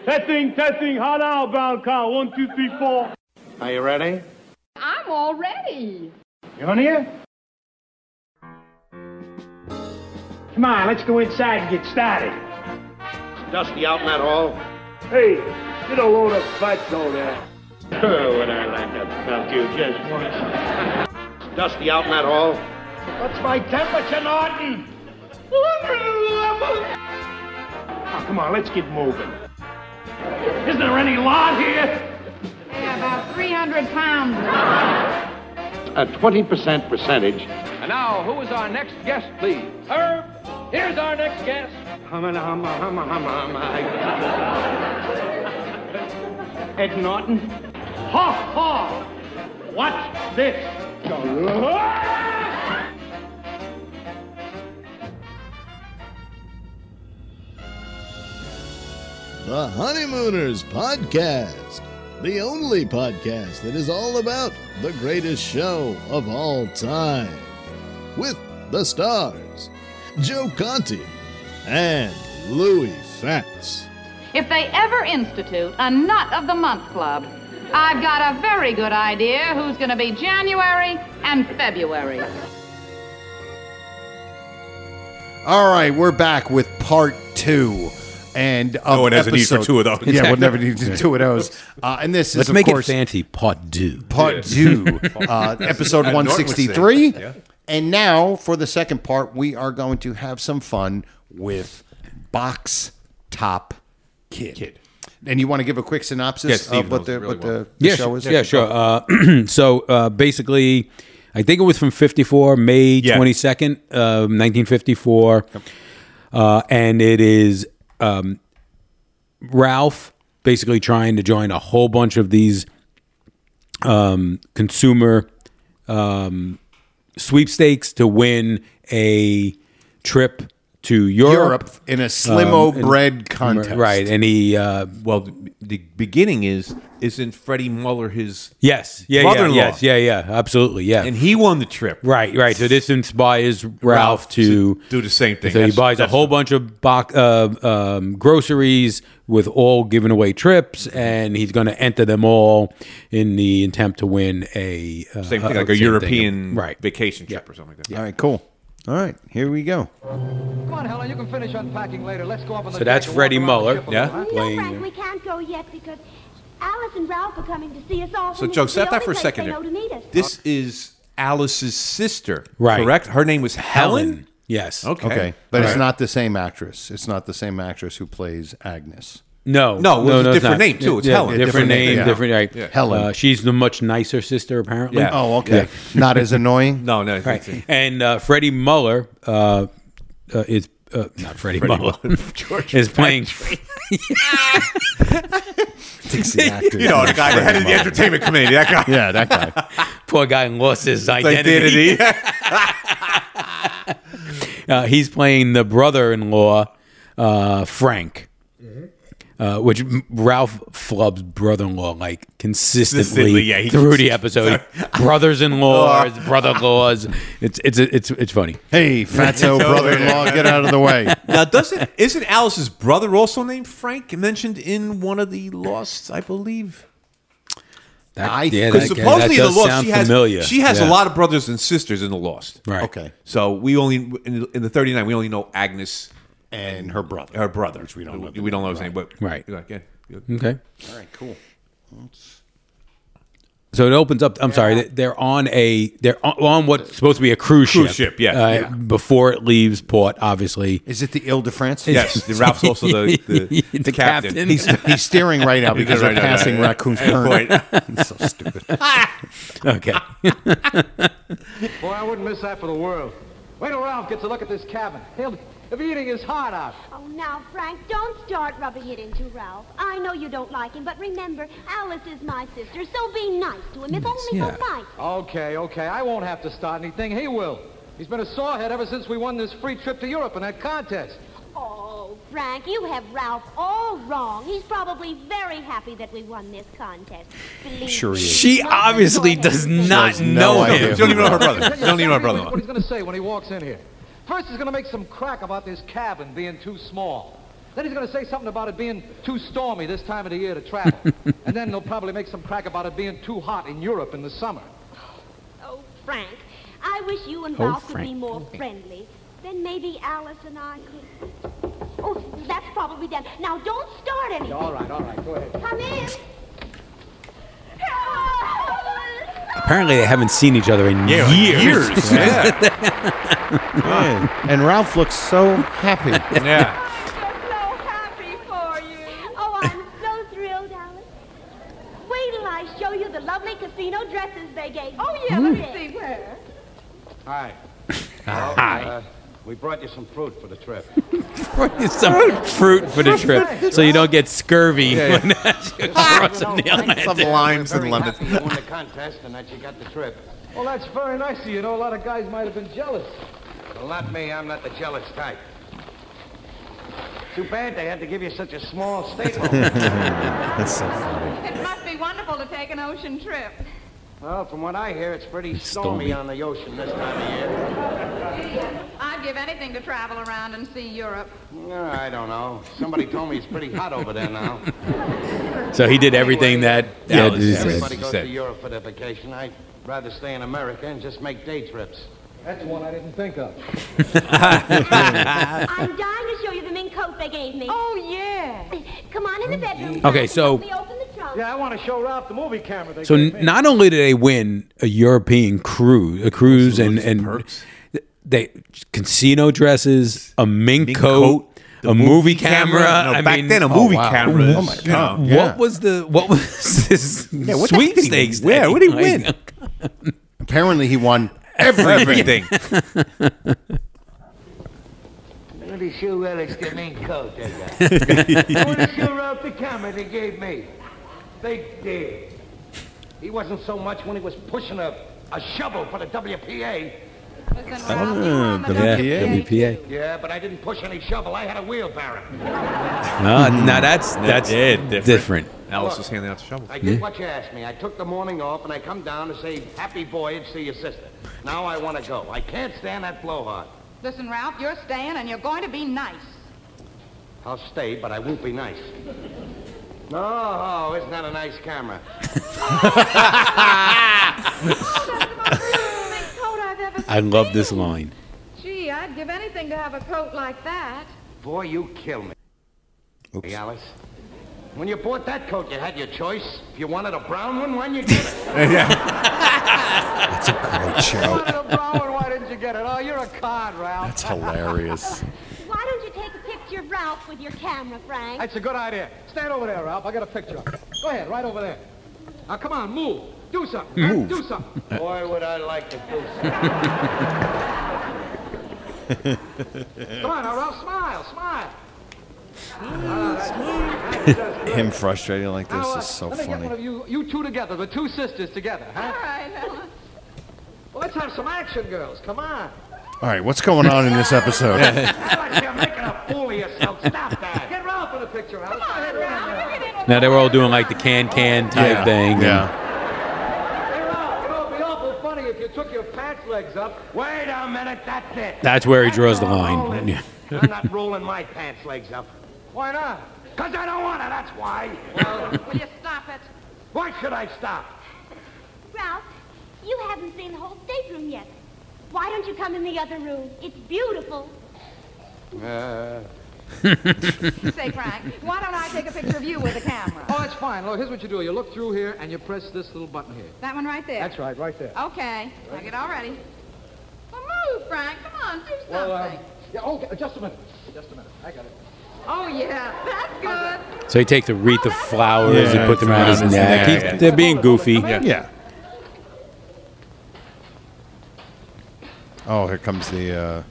Testing. Hot outbound car. 1, 2, 3, 4. Are you ready? I'm all ready. You on here? Come on, let's go inside and get started. Dusty out in that hall? Hey, get a load of fatso there. Oh, would I like to melt you just once. Dusty out in that hall? What's my temperature, Norton? Oh, come on, let's get moving. Isn't there any lot here? Yeah, about 300 pounds. A 20% percentage. And now, who is our next guest, please? Herb, here's our next guest. Ed Norton. Ha ha! Watch this. The Honeymooners Podcast, the only podcast that is all about the greatest show of all time. With the stars, Joe Conti and Louis Fatts. If they ever institute a Nut of the Month Club, I've got a very good idea who's going to be January and February. All right, we're back with part 2. And no one has a need for 2 of those. Yeah, we'll never need 2 of those. And this Let's is, of make course, it fancy. Part 2. Part 2, episode 163. Yeah. And now, for the second part, we are going to have some fun with Box Top Kid. And you want to give a quick synopsis of what the show is? Yeah, sure. So basically, I think it was from 54, May 22nd, 1954. Yep. And it is Ralph basically trying to join a whole bunch of these consumer sweepstakes to win a trip to Europe in a Slimo bread contest. Right. And he well, the beginning isn't Freddie Muller his brother-in-law? Yeah, absolutely, yeah. And he won the trip. Right. So this inspires Ralph to do the same thing. So he buys a whole bunch of groceries with all given away trips, and he's going to enter them all in the attempt to win a same thing, like a European vacation trip or something like that. Yeah. All right, cool. All right, here we go. Come on, Helen, you can finish unpacking later. Let's go up on the So that's Freddie Muller. Yeah? No, Frank, we can't go yet because Alice and Ralph are coming to see us all. So, Joe, set that for a second there. This is Alice's sister, correct? Her name was Helen? Yes. Okay. But it's not the same actress. It's not the same actress who plays Agnes. No, it's a different name too. It's Helen. Different name, right? Yeah. Helen. She's the much nicer sister, apparently. Yeah. Oh, okay. Yeah. Not as annoying. No. Right. And Freddie Muller is not Freddie Muller. Is playing. Dixie actor. You know, the guy that headed the entertainment committee. That guy. Yeah, that guy. Poor guy lost his identity. He's playing the brother-in-law, Frank. Which Ralph flubs brother-in-law like consistently through the episode. Brothers-in-laws, brother-in-laws. It's funny. Hey, fatso brother-in-law, get out of the way. Now, isn't Alice's brother also named Frank? Mentioned in one of the Lost, I believe. Because supposedly in the Lost, she has a lot of brothers and sisters in the Lost. Right. Okay. So we only in the 39 we only know Agnes. And her brother. Her brother. Which we don't know. We don't know his name, but... Right. Okay. Okay. All right, cool. So it opens up... I'm sorry. They're on what's supposed to be a cruise ship. Cruise ship, yeah. Before it leaves port, obviously. Is it the Ile-de-France? Yes. Ralph's also the captain. He's steering right now because they're passing Raccoon's Point. He's so stupid. Okay. Boy, I wouldn't miss that for the world. Wait till Ralph gets a look at this cabin. He'll be eating his heart out. Oh, now, Frank, don't start rubbing it into Ralph. I know you don't like him, but remember, Alice is my sister, so be nice to him, if only for once. Okay. I won't have to start anything. He will. He's been a sorehead ever since we won this free trip to Europe in that contest. Oh, Frank, you have Ralph all wrong. He's probably very happy that we won this contest. Believe sure he is. She obviously does not know him. You don't even know her brother. You don't even know her brother. What he's going to say when he walks in here. First, he's going to make some crack about this cabin being too small. Then he's going to say something about it being too stormy this time of the year to travel. And then they'll probably make some crack about it being too hot in Europe in the summer. Oh, Frank, I wish you and Ralph could be more friendly. Then maybe Alice and I could... Oh, that's probably done. Now, don't start anything. All right, go ahead. Come in. Apparently, they haven't seen each other in years. Yeah. And Ralph looks so happy. Yeah. I'm so happy for you. Oh, I'm so thrilled, Alice. Wait till I show you the lovely casino dresses they gave me. Oh, yeah, let me see where. Hi. Hi. We brought you some fruit for the trip. Some fruit for the trip, so you don't get scurvy when you cross the Atlantic. Some limes and lemons. You won the contest and that you got the trip. Well, that's very nice of you. You know, a lot of guys might have been jealous. Well, not me. I'm not the jealous type. Too bad they had to give you such a small stateroom. That's so funny. It must be wonderful to take an ocean trip. Well, from what I hear, it's pretty stormy on the ocean this time of year. I'd give anything to travel around and see Europe. I don't know. Somebody told me it's pretty hot over there now. So he did everything that everybody goes to Europe for their vacation. I'd rather stay in America and just make day trips. That's one I didn't think of. I'm dying to show you the mink coat they gave me. Oh, yeah. Come on in the bedroom. Okay, so- Help me open the trunk. Yeah, I want to show Ralph the movie camera they So gave me. not only did they win a European cruise and they casino dresses, a mink coat, a movie camera. No, back then a movie camera. Oh my God. What was this sweepstakes? Yeah, what did he win? Apparently, he won everything. Let me show Alex the mink coat they got. I want to show Ralph the camera they gave me. They did. He wasn't so much when he was pushing a shovel for the WPA. WPA. Yeah, but I didn't push any shovel. I had a wheelbarrow. No, that's different. Alice was handing out the shovel. I did what you asked me. I took the morning off, and I come down to say happy voyage to your sister. Now I want to go. I can't stand that blowhard. Listen, Ralph, you're staying and you're going to be nice. I'll stay, but I won't be nice. Oh, isn't that a nice camera? I love this line. Gee, I'd give anything to have a coat like that. Boy, you kill me. Oops. Hey, Alice. When you bought that coat, you had your choice. If you wanted a brown one, why'd you get it? That's a great You show. wanted a brown one, why didn't you get it? Oh, you're a card, Ralph. That's hilarious. Why don't you take a picture of Ralph with your camera, Frank? That's a good idea. Stand over there, Ralph. I got a picture of it. Go ahead, right over there. Now, come on, move. Do something. Move. Do something. Boy, would I like to do something. Come on, now, Ralph. Smile. Him frustrating like this Now, is so let me get one funny. of you two together, the two sisters together, huh? All right, Ella. Well, let's have some action, girls. Come on. All right, what's going on in this episode? Alex, you're making a fool of yourself. Stop that. Get Ralph in the picture, Alice. Go ahead, Ralph. Now they were all doing like the can type thing. Yeah. Hey, Ralph, it'd be awful funny if you took your pants legs up. Wait a minute, that's it. That's where he draws the line. Yeah. I'm not rolling my pants legs up. Why not? Because I don't want to, that's why. Will you stop it? Why should I stop? Ralph, you haven't seen the whole stateroom yet. Why don't you come in the other room? It's beautiful. Say, Frank, why don't I take a picture of you with a camera? Oh, that's fine. Look, here's what you do. You look through here and you press this little button here. That one right there? That's right there. Okay, I'll get all ready. Well, move, Frank. Come on, do something. Yeah, okay, just a minute. I got it. Oh, yeah, that's good. So he takes a wreath of flowers and put them around his neck. Yeah. They're being goofy. Yeah. Oh, here comes the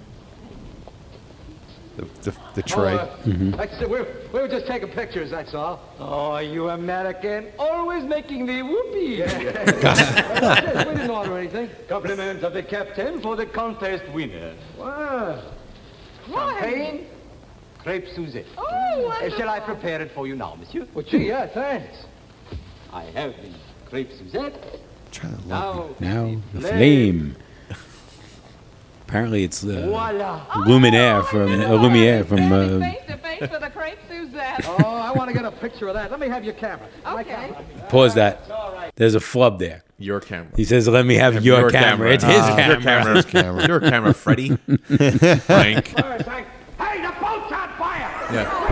tray. Like I said, we were just taking pictures, that's all. Oh, you American. Always making the whoopee. We didn't order anything. Compliments of the captain for the contest winner. Wow. Champagne, crepe Suzette. Oh, wonderful. Shall I prepare it for you now, monsieur? Well, gee, yeah, thanks. I have the crepe Suzette. Trying to Now, Now, the flame. Apparently, it's Voila. Lumiere from Lumiere from. Face to face with a crepe Suzette. Oh, I want to get a picture of that. Let me have your camera. Okay. Pause that. There's a flub there. Your camera. He says, "Let me have your camera." It's his camera. Your camera. Your camera, Freddie. Frank. All right, thanks. Hey, the boat's on fire! Yeah.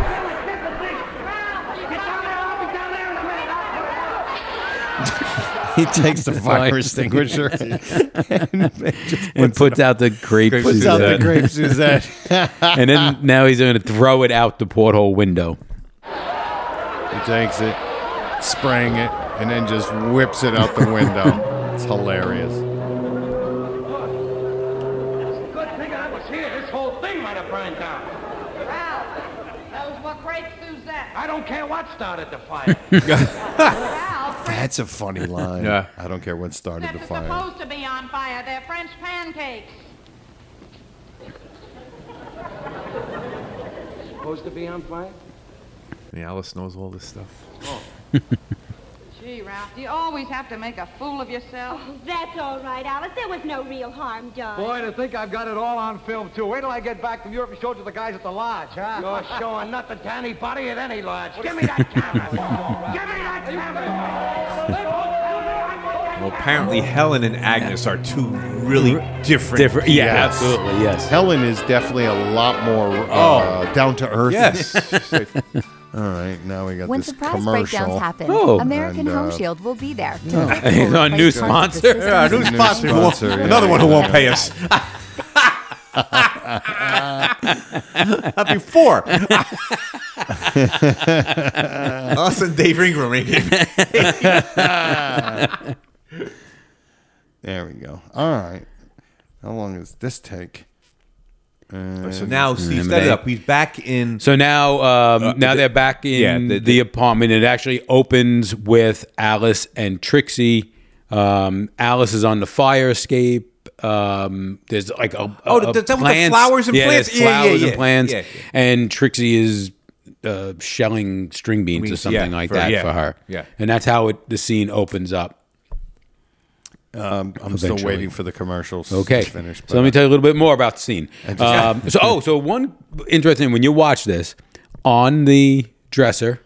He takes the fire extinguisher and puts out the grape Suzette. And then now he's going to throw it out the porthole window. He takes it, spraying it, and then just whips it out the window. It's hilarious. Good thing I was here. This whole thing might have burned down. Ralph, those were crepe Suzette. I don't care what started the fire. Ralph, That's a funny line. Yeah. I don't care what started the Suzettes are fire. supposed to be on fire. They're French pancakes. Supposed to be on fire? Yeah, Alice knows all this stuff. Gee, Ralph, do you always have to make a fool of yourself? Oh, that's all right, Alice. There was no real harm done. Boy, to think I've got it all on film, too. Wait till I get back from Europe and show it to the guys at the lodge, huh? You're showing nothing to anybody at any lodge. Give me that camera. Give me that camera. Well, apparently Helen and Agnes are two really different. Yeah, Yes. absolutely, yes. Helen is definitely a lot more down to earth. Yes. All right, now we got When this surprise commercial. breakdowns happen, Oh. American And, Home Shield will be there. He's our new sponsor. Yeah, new New sponsor. sponsor, yeah. Another one who won't pay us. Before. Us and Dave Ingram. There we go. All right. How long does this take? So now Steve set it up. He's back in. So now, now they're back in the apartment. It actually opens with Alice and Trixie. Alice is on the fire escape. There's like a with the flowers and plants? There's flowers and plants. Yeah. And Trixie is shelling string beans or something like that for her. Yeah. And that's how the scene opens up. I'm still waiting for the commercials. Okay, to finish, so let me tell you a little bit more about the scene. So one interesting thing when you watch this, on the dresser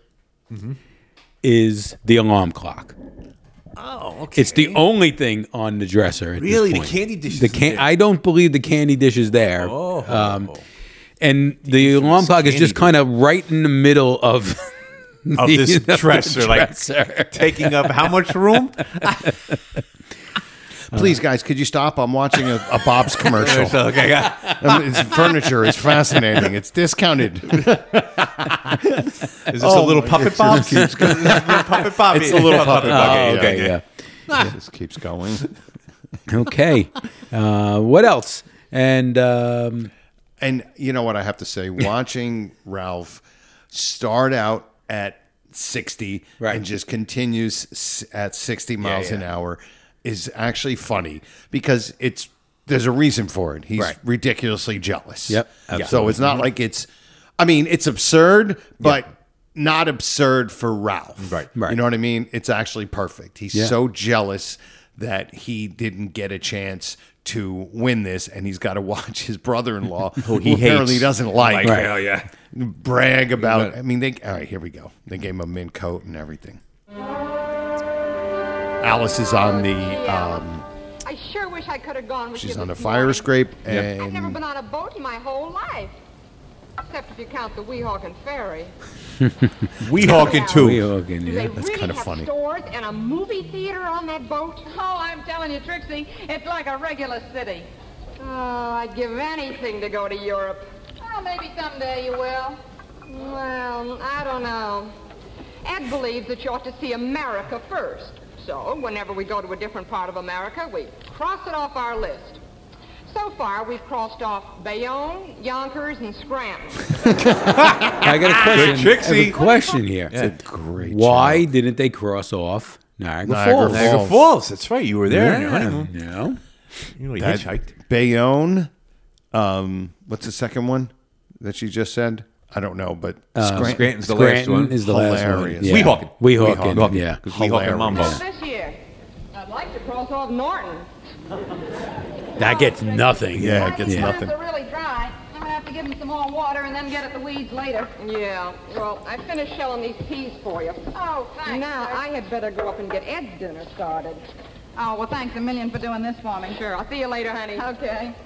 is the alarm clock. Oh, okay. It's the only thing on the dresser. At Really? this The point. candy dish isn't there? I don't believe the candy dish is there. Oh. And the alarm clock is just kind of right in the middle of this dresser, like taking up how much room? Please, guys, could you stop? I'm watching a Bob's commercial. Okay. His furniture is fascinating. It's discounted. Is this a little puppet Bob? Keeps going. Puppet Bob. It's a little puppet Bob. Okay, yeah. It just keeps going. Okay. What else? And you know what I have to say? Watching Ralph start out at 60 and just continues at 60 miles an hour is actually funny because there's a reason for it. He's ridiculously jealous. Yep. So it's not like it's absurd, but not absurd for Ralph. Right. You know what I mean? It's actually perfect. He's so jealous that he didn't get a chance to win this, and he's got to watch his brother-in-law, who he apparently doesn't like, brag about. I mean, all right, here we go. They gave him a mint coat and everything. Alice is on the. I sure wish I could have gone with you. She's on the this fire morning. scrape, I've never and been on a boat in my whole life, except if you count the Weehawken Ferry. Weehawken too. Do they That's really kind of have funny. stores and a movie theater on that boat? Oh, I'm telling you, Trixie, it's like a regular city. Oh, I'd give anything to go to Europe. Well, maybe someday you will. Well, I don't know. Ed believes that you ought to see America first. So, whenever we go to a different part of America, we cross it off our list. So far, we've crossed off Bayonne, Yonkers, and Scranton. I got a question. Trixie. I have a question here. it's a great. Why didn't they cross off Niagara Falls? Niagara Falls. That's right. You were there. Yeah. You know, you That hitchhiked. Bayonne. What's the second one that you just said? I don't know, but Scranton's the last one. Is the last one. Hilarious. Yeah. Weehawken. Yeah. Because Weehawken Mambo. Hilarious. This year, I'd like to cross off Norton. That gets nothing. Yeah, it gets nothing. Are really dry. I'm gonna have to give them some more water and then get at the weeds later. Yeah. Well, I finished shelling these peas for you. Oh, thanks. Now I had better go up and get Ed's dinner started. Oh, well, thanks a million for doing this for me. Sure. I'll see you later, honey. Okay.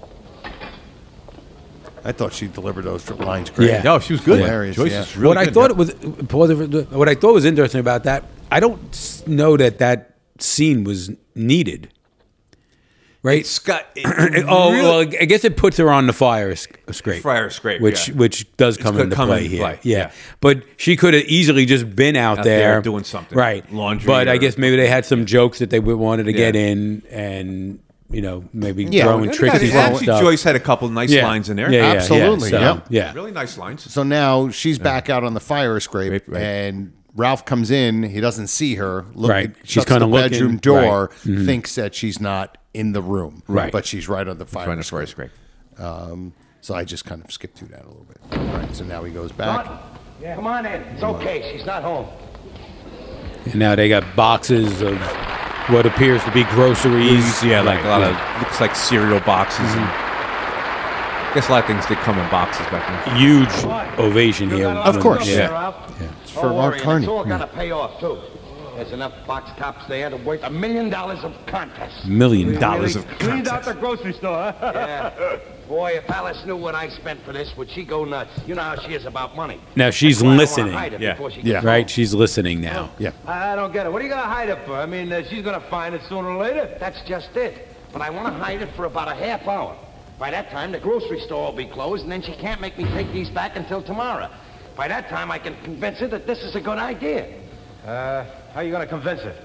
I thought she delivered those lines great. Yeah. No, she was good. Hilarious. Joyce yeah. is really What I good. thought what I thought was interesting about that, I don't know that scene was needed. Right? Scott. Well, I guess it puts her on the fire scrape. Fire scrape, which does come into play here. Yeah. But she could have easily just been out there doing something. Right. Laundry. But I guess maybe they had some jokes that they wanted to get in and, maybe throwing Trixie stuff. Joyce had a couple nice lines in there. Yeah, absolutely. Yeah. Really nice lines. So now she's back out on the fire scrape, and Ralph comes in. He doesn't see her. She's kind of the bedroom door, Mm-hmm. thinks that she's not in the room. Right. But she's right on the fire scrape. So I just kind of skipped through that a little bit. All right, so now he goes back. Yeah. Come on in. It's okay. She's not home. And now they got boxes of what appears to be groceries. Yeah, like a lot of, looks like cereal boxes. And I guess a lot of things did come in boxes back then. Huge ovation here. Of course. Yeah. It's for Art Carney. It's all got to pay off, too. There's enough box tops there to worth $1 million of contest. $1 million of Cleaned out the grocery store, huh? Yeah. Boy, if Alice knew what I spent for this, would she go nuts? You know how she is about money. Now she's listening. Right, she's listening now. Yeah. I don't get it. What are you going to hide it for? I mean, she's going to find it sooner or later. That's just it. But I want to hide it for about a half hour. By that time, the grocery store will be closed, and then she can't make me take these back until tomorrow. By that time, I can convince her that this is a good idea. How are you going to convince her?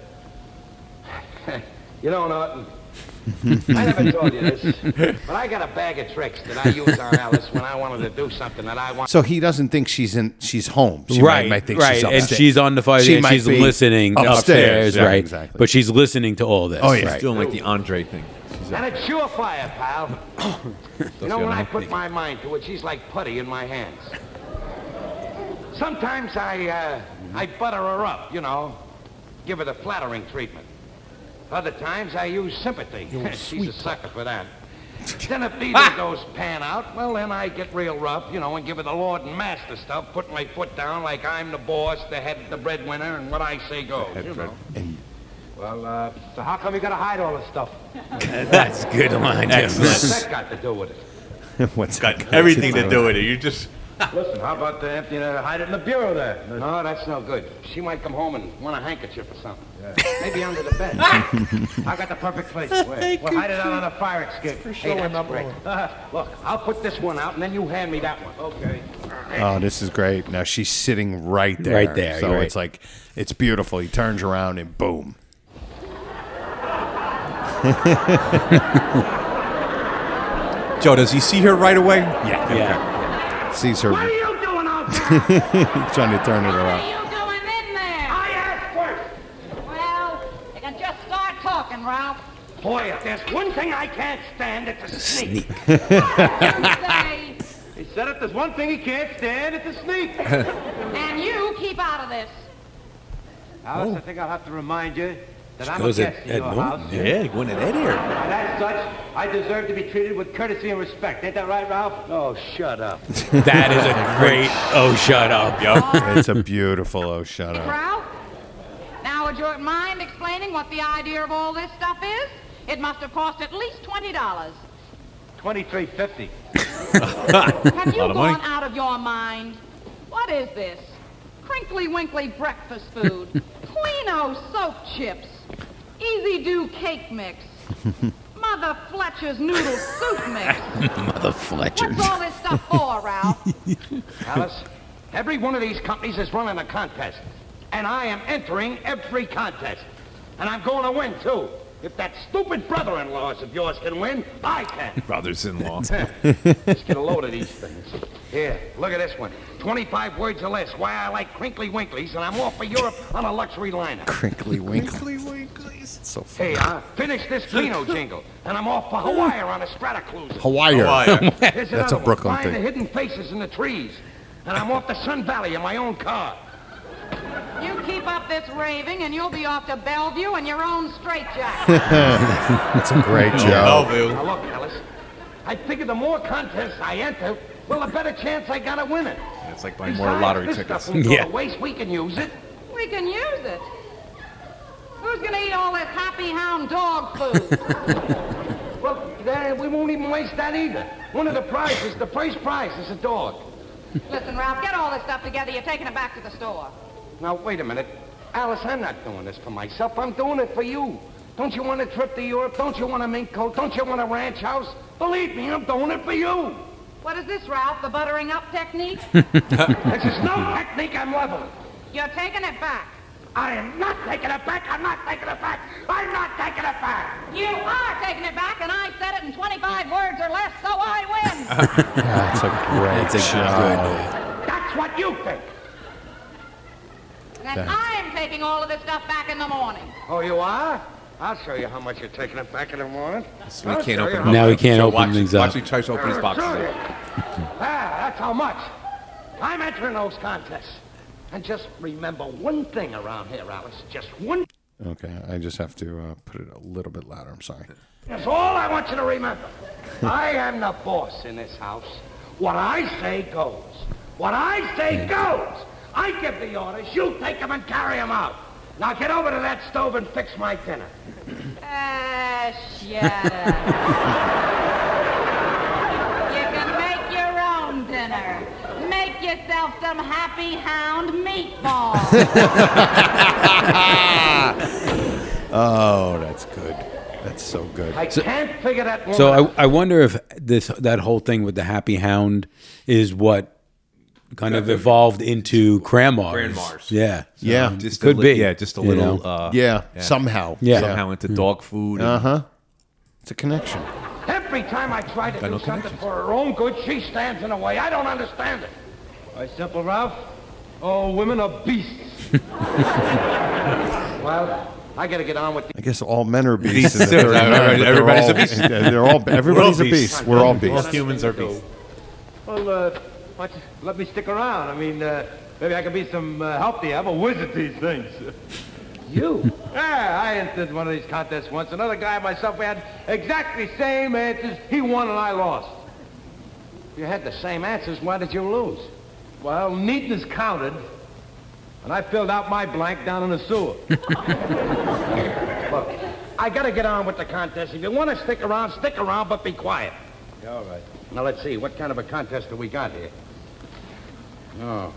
You know, Norton, I never told you this, but I got a bag of tricks that I use on Alice when I wanted to do something that I want. So he doesn't think she's home. She might think she's upstairs. And she's on the fire. She and might she's be listening upstairs, yeah, right? Exactly. But she's listening to all this. Oh, yeah. She's doing like the Andre thing. And it's surefire, pal. You know, when I put my mind to it, she's like putty in my hands. Sometimes I butter her up, give her the flattering treatment. Other times I use sympathy. She's a sucker for that. Then if either of those pan out, well, then I get real rough, and give her the Lord and Master stuff, put my foot down like I'm the boss, the head, the breadwinner, and what I say goes, Well, so how come you gotta hide all this stuff? That's a good line, Jim. What's that got to do with it? What's got everything to do with it? You just... Listen, how about hide it in the bureau there? No, that's no good. She might come home and want a handkerchief or something. Yeah. Maybe under the bed. I got the perfect place. Where? We'll hide it out on a fire escape. Hey, that's great. Look, I'll put this one out, and then you hand me that one. Okay. Oh, this is great. Now she's sitting right there. Right there. So it's like, it's beautiful. He turns around and boom. Joe, does he see her right away? Yeah. Sees her. What are you doing out there? Trying to turn it around. What are you doing in there? I asked first. Well, you can just start talking, Ralph. Boy, if there's one thing I can't stand, it's a sneak. Say, He said if there's one thing he can't stand, it's a sneak. and you keep out of this. Alice, I think I'll have to remind you that I'm a goes guest at in your Norton. house. Yeah, going at Ed here. And as such, I deserve to be treated with courtesy and respect. Ain't that right, Ralph? Oh, shut up. That is a great shut up. It's a beautiful shut up. Ralph, now would you mind explaining what the idea of all this stuff is? It must have cost at least $20. $23.50. Have you gone out of your mind? What is this? Crinkly Winkly breakfast food, Cleano soap chips, Easy Do cake mix, Mother Fletcher's noodle soup mix. Mother Fletcher's. What's all this stuff for, Ralph? Alice, every one of these companies is running a contest. And I am entering every contest. And I'm going to win, too. If that stupid brother-in-laws of yours can win, I can. Brothers-in-law. Let's get a load of these things. Here, look at this one. 25 words or less. Why I like Crinkly Winklies, and I'm off for Europe on a luxury liner. Crinkly Winklies. So funny. Hey, finish this Keno jingle, and I'm off for Hawaii on a Stratacruiser. Hawaii. Here's That's a another Brooklyn one. Find the thing. hidden faces in the trees, and I'm off to Sun Valley in my own car. You keep up this raving, and you'll be off to Bellevue in your own straitjacket. That's a great joke. Now look, Alice, I figure the more contests I enter, well, the better chance I got of winning. It's like buying more lottery this tickets. Stuff won't go to waste. We can use it. We can use it. Who's going to eat all this Happy Hound dog food? Well, we won't even waste that either. One of the prizes, the first prize, is a dog. Listen, Ralph, get all this stuff together. You're taking it back to the store. Now, wait a minute. Alice, I'm not doing this for myself. I'm doing it for you. Don't you want a trip to Europe? Don't you want a mink coat? Don't you want a ranch house? Believe me, I'm doing it for you. What is this, Ralph? The buttering up technique? This is no technique. I'm leveling. You're taking it back. I am not taking it back. I'm not taking it back. I'm not taking it back. You are taking it back, and I said it in 25 words or less, so I win. That's a great show. That's what you think. And I'm taking all of this stuff back in the morning. Oh, you are? I'll show you how much you're taking it back in the morning. So we can't open now he can't open things up. Watch me try to open his boxes up. That's how much. I'm entering those contests. And just remember one thing around here, Alice. Just one. Okay, I just have to put it a little bit louder. I'm sorry. That's all I want you to remember. I am the boss in this house. What I say goes. What I say goes. I give the orders. You take them and carry them out. Now get over to that stove and fix my dinner. Shut up. You can make your own dinner. Make yourself some Happy Hound meatballs. Oh, that's good. That's so good. I can't figure that one out. So I wonder if that whole thing with the Happy Hound is what kind of evolved into Cranmars. Yeah. So Yeah. Just could be. Yeah, just a little. Somehow. Yeah. Somehow into dog food. It's a connection. Every time I try to do something for her own good, she stands in the way. I don't understand it. Why, simple, Ralph. All women are beasts. Well, I got to get on with the... I guess all men are beasts. Everybody's a beast. Everybody's a beast. We're all beasts. All humans are beasts. Well, why don't you let me stick around? I mean, maybe I can be some help to you. I'm a wizard at these things. You? Yeah, I entered one of these contests once. Another guy and myself, we had exactly the same answers. He won and I lost. You had the same answers. Why did you lose? Well, neatness counted, and I filled out my blank down in the sewer. Look, I got to get on with the contest. If you want to stick around, but be quiet. Yeah, all right. Now, let's see. What kind of a contest do we got here? Oh.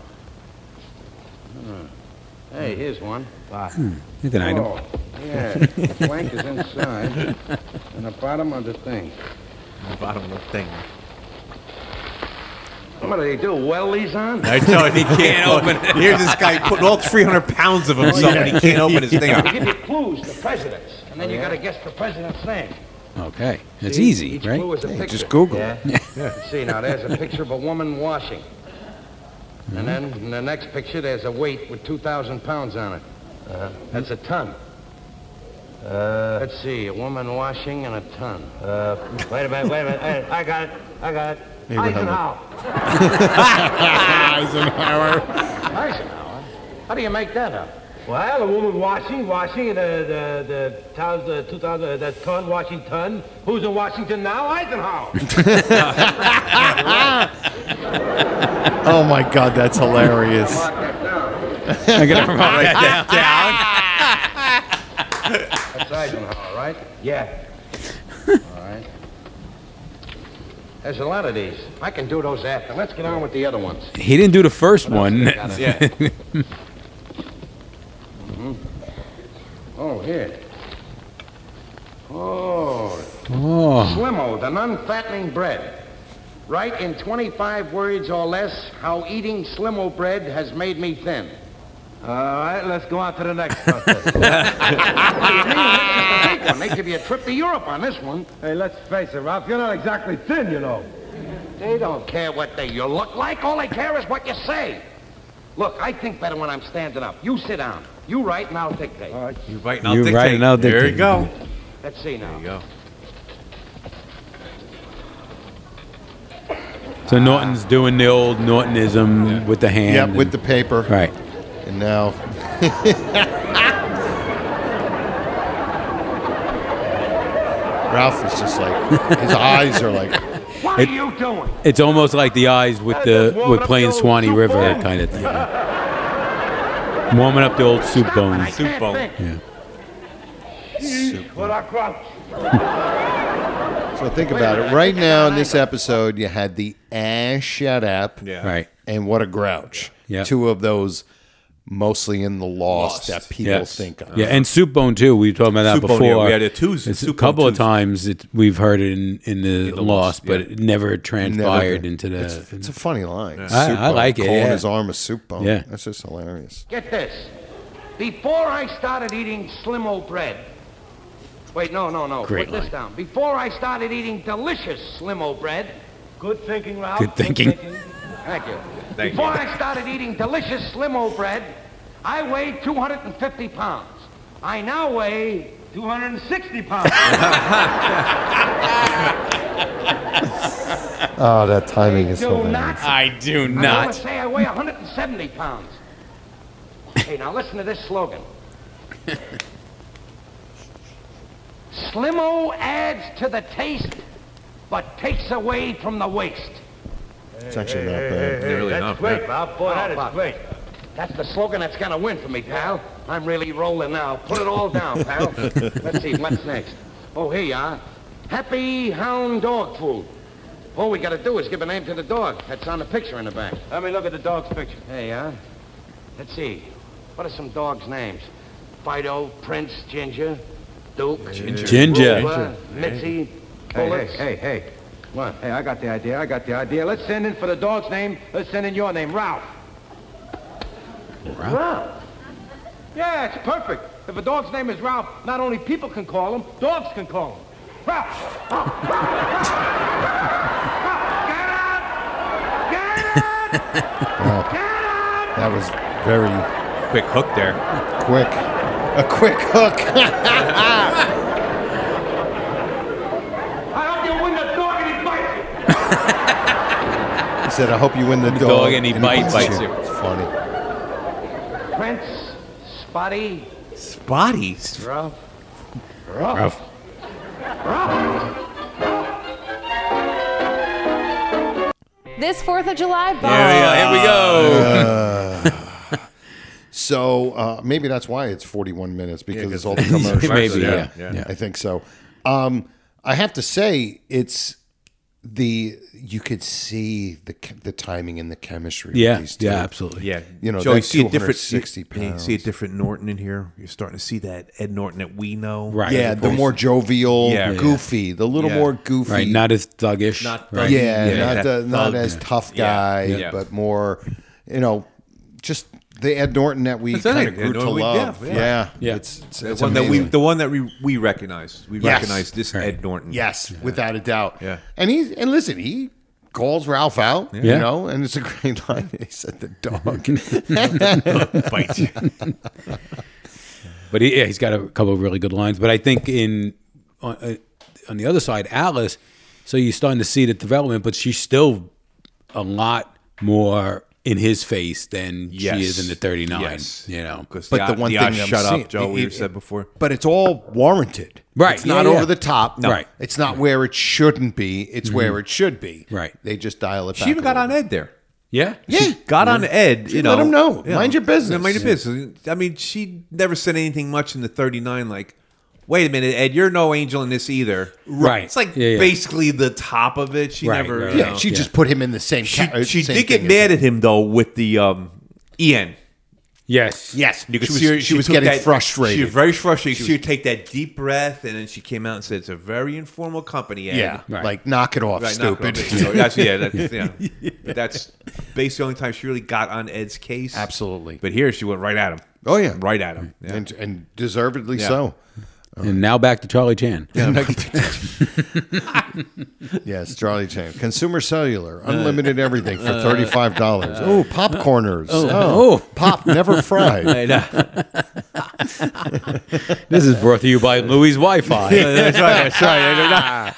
Hey, here's one. Here's an item. Oh, yeah. The blank is inside. And the bottom of the thing. The bottom of the thing. What do they do? Weld these on? I tell you, he can't open it. Here's this guy putting all 300 pounds of himself and he can't open his thing up. They give you clues, the presidents. And then you got to guess the president's name. Okay. It's easy, Each right? clue is a picture. Just Google it. Let's see, now there's a picture of a woman washing. And then in the next picture, there's a weight with 2,000 pounds on it. That's a ton. Let's see, a woman washing and a ton. Wait a minute. Hey, I got it. Eisenhower. Eisenhower? How do you make that up? Well, a woman washing, and the town's 2,000, that ton, Washington. Who's in Washington now? Eisenhower. Oh my God, that's hilarious. Mark that down. I'm going to write that down. That's Eisenhower, right? Yeah. All right. There's a lot of these. I can do those after. Let's get on with the other ones. He didn't do the first one. Yeah. Oh, here. Oh. Slimmo, the non-fattening bread. Write in 25 words or less how eating Slimmo bread has made me thin. All right, let's go on to the next contest. What do you mean? This is the big one. They give you a trip to Europe on this one. Hey, let's face it, Ralph, you're not exactly thin, you know. They don't care what you look like. All they care is what you say. Look, I think better when I'm standing up. You sit down. You write and I'll dictate. All right. You write and I'll dictate. There you go. Let's see now. There you go. So Norton's doing the old Nortonism with the hand. Yep, with the paper. Right. And now Ralph is just like, his eyes are like, what are you doing? It's almost like the eyes with playing Swanee River kind of thing. Warming up the old soup bone. Soup bone. Yeah. What I crouch. So think about it. Right now in this episode, you had the shut up, Right. and what a grouch. Yeah. Two of those mostly in the Lost that people think of. Yeah, and soup bone too. We were talking about that Soup bone, before. yeah, we had a twos. It's a Soup couple bone of times we've heard it in the Lost, but yeah. it never transpired into the. It's a funny line. I like it. Calling Yeah. his arm a soup bone. Yeah. That's just hilarious. Get this. Before I started eating Slim-O bread. Wait, no. Great Put this line. down. Before I started eating delicious Slim-O bread. Good thinking, Ralph. Good thinking. Thank you. Before I started eating delicious Slim-O bread, I weighed 250 pounds. I now weigh 260 pounds. Oh, that timing is do hilarious. not. I do I'm not. going to say I weigh 170 pounds. Hey, now listen to this slogan. Slim-O adds to the taste, but takes away from the waist. It's actually not bad. Really that's not great, bad. Bob. Boy, that is great. That's the slogan that's going to win for me, pal. I'm really rolling now. Put it all down, pal. Let's see, what's next? Oh, here you are. Happy Hound Dog Food. All we got to do is give a name to the dog. That's on the picture in the back. Let me look at the dog's picture. There you are. Let's see. What are some dogs' names? Fido, Prince, Ginger, Duke, Ginger. Rover, Mitzi, Bullets. Hey. What? Hey, I got the idea. Let's send in for the dog's name. Let's send in your name, Ralph. Ralph. Yeah, it's perfect. If a dog's name is Ralph, not only people can call him, dogs can call him. Ralph! Ralph! Get out! Well, that was very Quick hook there. quick. A quick hook. I hope you win the dog and he bites you. He said, I hope you win the dog and he bites you. It's funny. Prince, Spotty, Spotties. Ralph. This 4th of July, Bob. Here we go. So maybe that's why it's 41 minutes because it's all the commercials. Maybe, yeah. yeah. I think so. I have to say, you could see the timing and the chemistry. Yeah, of these two. yeah, absolutely. Yeah, Joe, you see a different 260 pounds. You see a different Norton in here. You're starting to see that Ed Norton that we know. Right. Yeah, the more jovial, goofy, the little more goofy. Right, not as thuggish. Not right. Yeah, not as tough guy, but more, just the Ed Norton that we kind of grew to love. Yeah. It's the one that we recognize. We recognize this Ed Norton. Yes, without a doubt. Yeah. And listen, he calls Ralph out, and it's a great line. He said the dog bites you. But he's got a couple of really good lines. But I think on the other side, Alice, so you're starting to see the development, but she's still a lot more in his face than she is in the 39. Yes. But the one thing I'm shut seeing, up, Joe, we said before. But it's all warranted. Right. It's not over the top. No. Right. It's not where it shouldn't be. It's where it should be. Right. They just dial it back. She even got on Ed there. Yeah. She got on Ed. Let him know. Mind your business. Mind your business. I mean, she never said anything much in the 39 like, wait a minute, Ed, you're no angel in this either. Right. It's like basically the top of it. She never. Yeah, she just put him in the same. She did get mad at him though with the Ian. Yes. Yes. You could she see her, was getting frustrated. She was very frustrated. She would take that deep breath, and then she came out and said, "It's a very informal company, Ed." Yeah, like knock it off, stupid. That's basically the only time she really got on Ed's case. Absolutely. But here she went right at him. Oh yeah, right at him, and deservedly so. And now back to Charlie Chan. Yes, Charlie Chan. Consumer Cellular, unlimited everything for $35. Oh, popcorners. Oh, pop, never fried. This is brought to you by Louis Wi-Fi. That's right.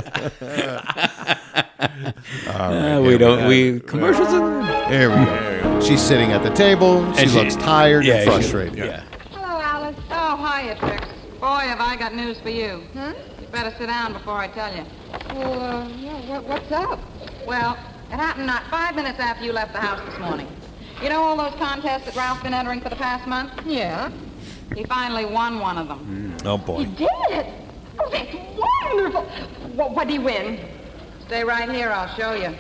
We commercials. There we go. She's sitting at the table. She looks tired and frustrated. Hello, Alice. Oh, hiya, Trix. Boy, have I got news for you. Huh? You better sit down before I tell you. Well, what's up? Well, it happened not 5 minutes after you left the house this morning. You know all those contests that Ralph's been entering for the past month? Yeah. He finally won one of them. Oh, boy. He did? Oh, that's wonderful. What did he win? Stay right here. I'll show you.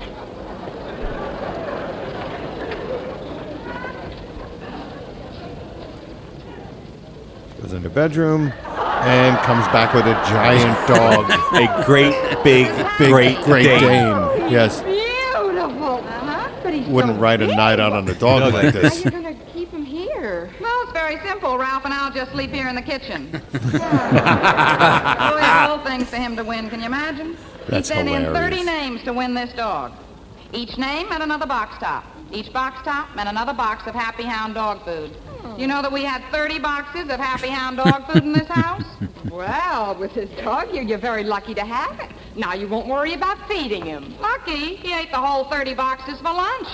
Goes in the bedroom and comes back with a giant dog. A great, big Great Dane. Yes. Beautiful. But he's Wouldn't write a night out on the dog like this. How are you going to keep him here? Well, it's very simple. Ralph and I'll just sleep here in the kitchen. Oh, there's little things for him to win. Can you imagine? That's He sent in hilarious. 30 names to win this dog. Each name meant another box top. Each box top meant another box of Happy Hound dog food. You know that we had 30 boxes of Happy Hound dog food in this house? Well, with his dog here, you're very lucky to have it. Now you won't worry about feeding him. Lucky? He ate the whole 30 boxes for lunch.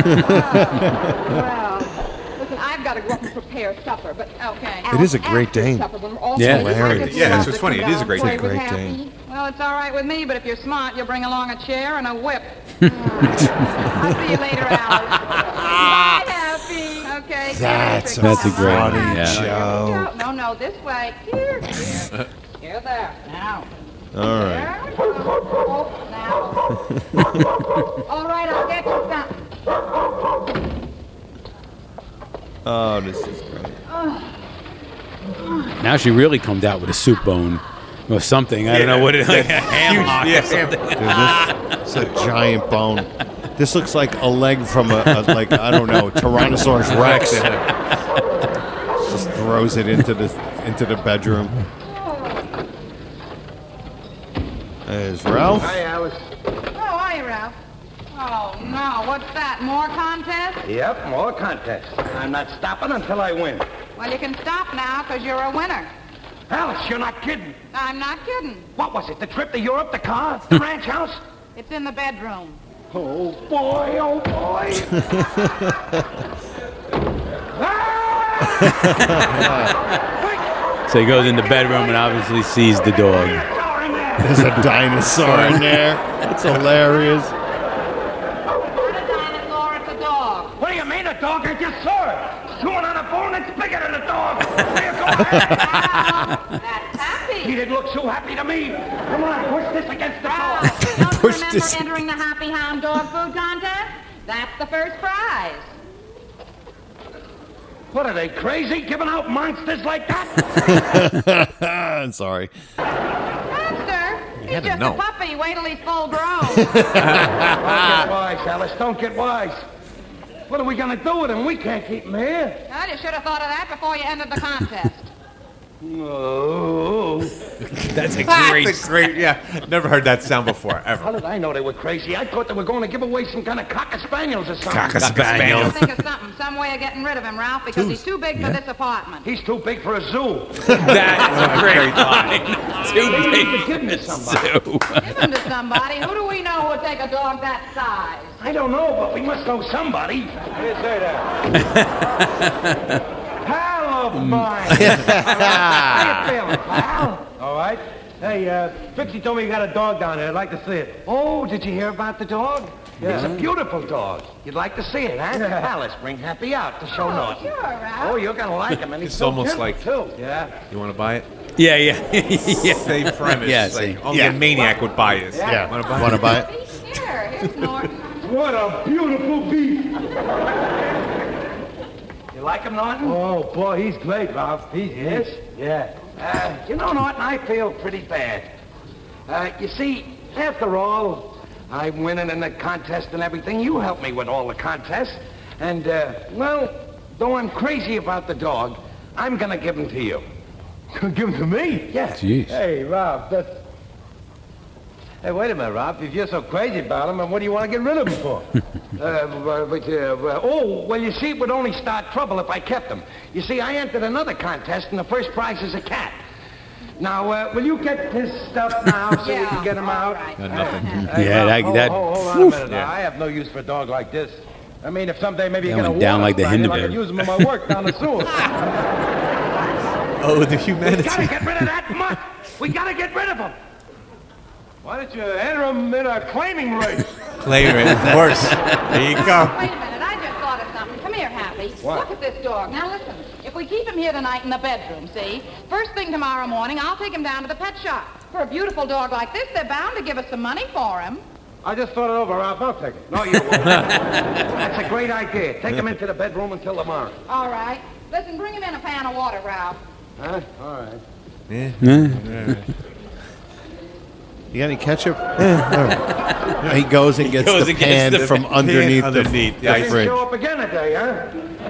Well, listen, I've got to go up and prepare supper, but... Okay. It is a Great Dane. Supper, when we're all Yeah. finished, Hilarious. Yeah, that's what's funny. It is a Great Dane. Play with Great Dane. Happy. Well, it's all right with me, but if you're smart, you'll bring along a chair and a whip. I'll see you later, Alice. Bye, Happy. Okay. That's a great funny show. No, this way. Here. Here, there. Now. All right. There we go. Now. All right, I'll get you something. Oh, this is great. Now she really comes out with a soup bone or something. I don't know what it is. Like a ham hock or something. Dude, this is a giant bone. This looks like a leg from a like, I don't know, Tyrannosaurus Rex. Just throws it into the bedroom. There's Ralph. Hi, Alice. Oh, hi, Ralph. Oh, no. What's that? More contest? Yep, more contests. I'm not stopping until I win. Well, you can stop now because you're a winner. Alice, you're not kidding. I'm not kidding. What was it? The trip to Europe, the car, the ranch house? It's in the bedroom. Oh, boy, oh, boy. So he goes in the bedroom and obviously sees the dog. There's a dinosaur in there. That's hilarious. Not a dinosaur, it's a dog. What do you mean, a dog? I just saw it. Chewing on a bone that's bigger than a dog. There you go. That's Happy. He didn't look so happy to me. Come on, push this against the door. Don't you Push remember this. entering the Happy Hound dog food contest? That's the first prize. What are they, crazy? Giving out monsters like that? I'm sorry. Monster? He's had to just know. a puppy. Wait till he's full grown. Don't get wise, Alice. Don't get wise. What are we going to do with him? We can't keep him here. Well, you should have thought of that before you entered the contest. No. That's a Great, yeah. Never heard that sound before, How ever. did I know they were crazy? I thought they were going to give away some kind of cocker spaniels or something. Cocker spaniel. Think of something, some way of getting rid of him, Ralph, because he's too big for this apartment. He's too big for a zoo. That's a great line. Too Maybe big we could give him to somebody. Give him to somebody. Who do we know who would take a dog that size? I don't know, but we must know somebody. I didn't say that. Pal of mine. How you feeling, pal? All right. Hey, Trixie told me you got a dog down there. I'd like to see it. Oh, did you hear about the dog? Yeah. It's a beautiful dog. You'd like to see it, huh? Yeah. Alice, bring Happy out to show Norton. Sure, Ralph. Oh, you're going to like him, and he's It's so almost gentle, like- too. Yeah. You want to buy it? Yeah. Yeah. Same premise. Yeah, Like, same. only Yeah. a maniac would buy this. Yeah. Want to buy Want to buy it? Here, here's Norton. What a beautiful beast. You like him, Norton? Oh, boy, he's great, Ralph. He's Yes? Yeah. You know, Norton, I feel pretty bad. You see, after all, I'm winning in the contest and everything. You helped me with all the contests. And, well, though I'm crazy about the dog, I'm going to give him to you. Give him to me? Yeah. Jeez. Hey, Ralph, that's... Hey, wait a minute, Ralph. If you're so crazy about him, then what do you want to get rid of him for? Well, you see, it would only start trouble if I kept him. You see, I entered another contest, and the first prize is a cat. Now, will you get his stuff now so we can get him out? Right. Nothing. Hey, Yeah, Ralph, that- hold on a minute. Yeah. Now. I have no use for a dog like this. I mean, if someday maybe you That get a went down water like the plant, I Hindenburg. could use them in my work down the sewer. Oh, the humanity. We gotta get rid of that mutt. We gotta get rid of him. Why don't you enter him in a claiming race? Claiming it. Worse. There you go. Wait a minute, I just thought of something. Come here, Happy. What? Look at this dog. Now listen, if we keep him here tonight in the bedroom, see? First thing tomorrow morning, I'll take him down to the pet shop. For a beautiful dog like this, they're bound to give us some money for him. I just thought it over, Ralph. I'll take it. No, you won't. That's a great idea. Take him into the bedroom until tomorrow. All right. Listen, bring him in a pan of water, Ralph. Huh? All right. You got any ketchup? All right. He goes and gets the pan from underneath the Didn't fridge. show up again today, huh?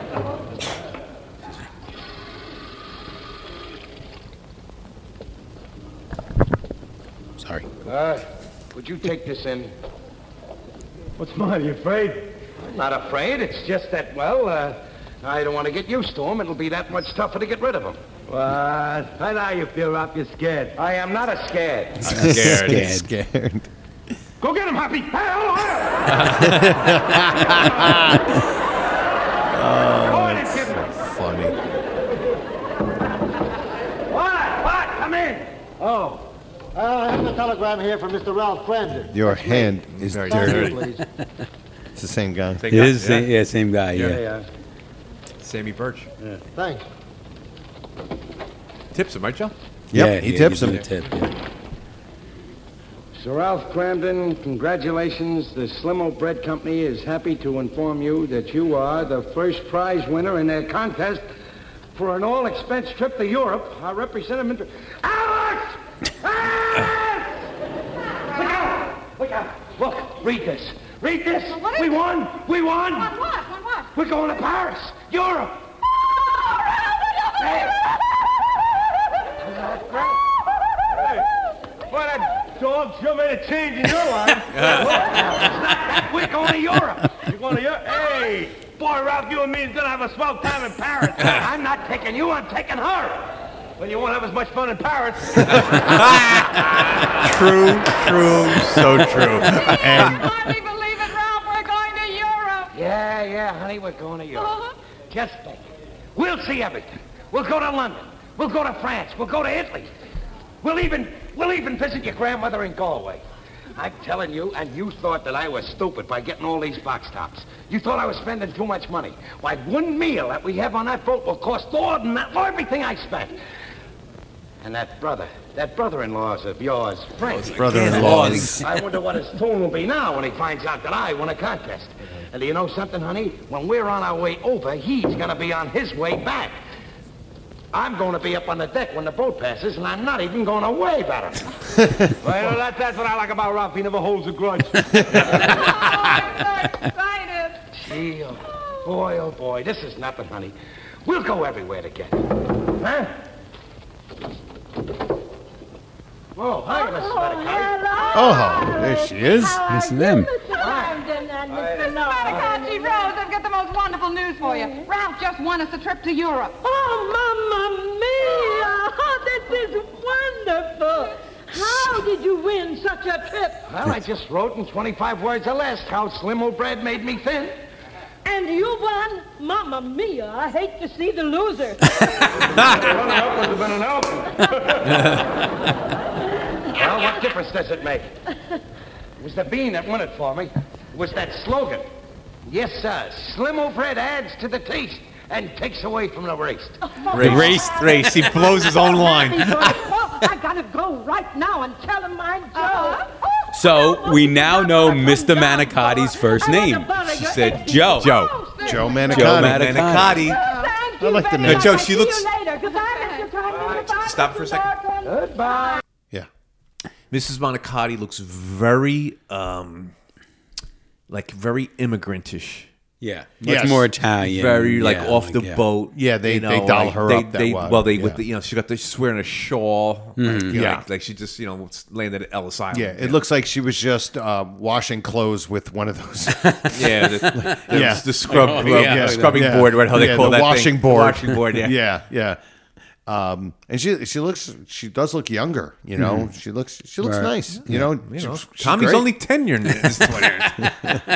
Sorry. Would you take this in? What's the matter? You afraid? I'm not afraid. It's just that, well, I don't want to get used to him. It'll be that much tougher to get rid of him. What? I know you feel, Ralph. You're scared. I am not a scared. Scared. Go get him, Happy. Hey, hold on. It's funny. What? Come in. Oh, I have a telegram here from Mr. Ralph Crandon. Your hand is dirty. Please. It's the same guy. It is, same guy, yeah. Sammy Birch. Yeah. Thanks. Tips him, right, Joe? Yep, he tips him. gives him a tip, yeah. Sir Ralph Cramden, congratulations. The Slim-O Bread Company is happy to inform you that you are the first prize winner in their contest for an all-expense trip to Europe. Our representative... Alex! Alex! Look out! Look, read this. Read this. What is We it? won! We won! On what? On what? We're going to Paris, Europe. Hey. Well, that dog sure made a change in your life. We're going to Europe. You're going to Europe? Hey, boy, Ralph, you and me is going to have a swell time in Paris. I'm not taking you, I'm taking her. Well, you won't have as much fun in Paris. True, so true. I hardly believe it, Ralph. We're going to Europe. Yeah, honey, we're going to Europe. Just think. We'll see everything. We'll go to London. We'll go to France. We'll go to Italy. We'll even visit your grandmother in Galway. I'm telling you, and you thought that I was stupid by getting all these box tops. You thought I was spending too much money. Why, one meal that we have on that boat will cost more than everything I spent. And that brother-in-law's of yours, Frank. Brother-in-law's. I wonder what his tune will be now when he finds out that I won a contest. And do you know something, honey? When we're on our way over, he's going to be on his way back. I'm going to be up on the deck when the boat passes, and I'm not even going to wave at him. Well, that's what I like about Ralph. He never holds a grudge. I'm so excited. Gee, oh boy, this is nothing, honey. We'll go everywhere together. Huh? Oh, hi, Mrs. Medicare. Oh, there she is. Listen to them. Manicaci Rose, I've got the most wonderful news for you. Ralph just won us a trip to Europe. Oh, Mamma Mia! Oh, this is wonderful. How did you win such a trip? Well, I just wrote in 25 words or less how Slim-O Bread made me thin. And you won? Mamma Mia, I hate to see the loser. Well, what difference does it make? It was the bean that won it for me. It was that slogan. Yes, sir. Slim-O Bread adds to the taste and takes away from the race. Race. He blows his own line. I gotta go right now and tell him I'm Joe. So we now know Mr. Manicotti's first name. She said Joe. Joe Manicotti. I like the name. Joe, she looks... Stop for a second. Goodbye. Yeah. Mrs. Manicotti looks very, very immigrant-ish. Yeah, much more Italian. Very off the boat. Yeah, they doll her up that way. Well, she's wearing a shawl. Like she just landed at Ellis Island. Yeah, it looks like she was just washing clothes with one of those. The scrubbing board, right? How they call that washing thing. board. Washing board. Yeah. And she does look younger, you know. She looks nice, you know. Tommy's great. only 10 years in his 20s.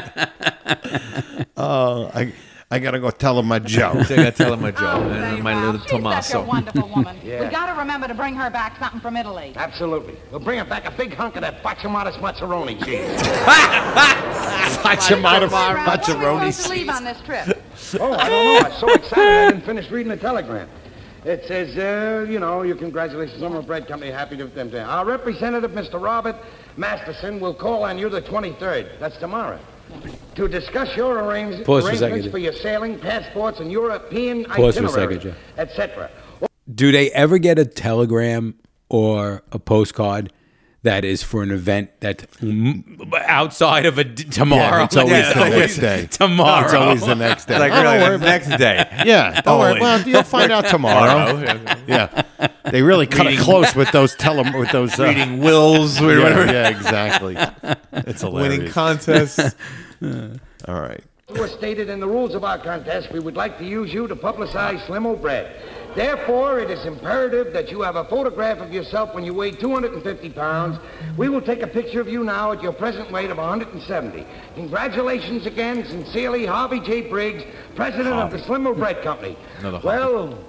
I gotta go tell him my joke. I gotta tell him my joke. Oh, My little She's Tommaso. such a wonderful woman. Yeah. We got to remember to bring her back something from Italy. Absolutely. We'll bring her back a big hunk of that Facciamatis macaroni cheese. Facciamatis When are we macaroni supposed to leave on this trip? Oh, I don't know. I'm so excited I didn't finish reading the telegram. It says, your congratulations on the bread company. Happy to them. Our representative, Mr. Robert Masterson, will call on you the 23rd. That's tomorrow. To discuss your arrangements for your sailing, passports, and European itinerary, etc. Do they ever get a telegram or a postcard that is for an event that's outside of tomorrow? Yeah, it's always the next day. Tomorrow. It's always the next day. Like, don't worry, next day. Yeah, don't worry. Well, you'll find out tomorrow. Yeah, they really cut it close with those reading wills or whatever. Yeah, exactly. It's hilarious. Winning contests. All right. As stated in the rules of our contest, we would like to use you to publicize Slim O'Bread. Therefore, it is imperative that you have a photograph of yourself when you weigh 250 pounds. We will take a picture of you now at your present weight of 170. Congratulations again. Sincerely, Harvey J. Briggs, president of the Slim O'Bread Company. Well,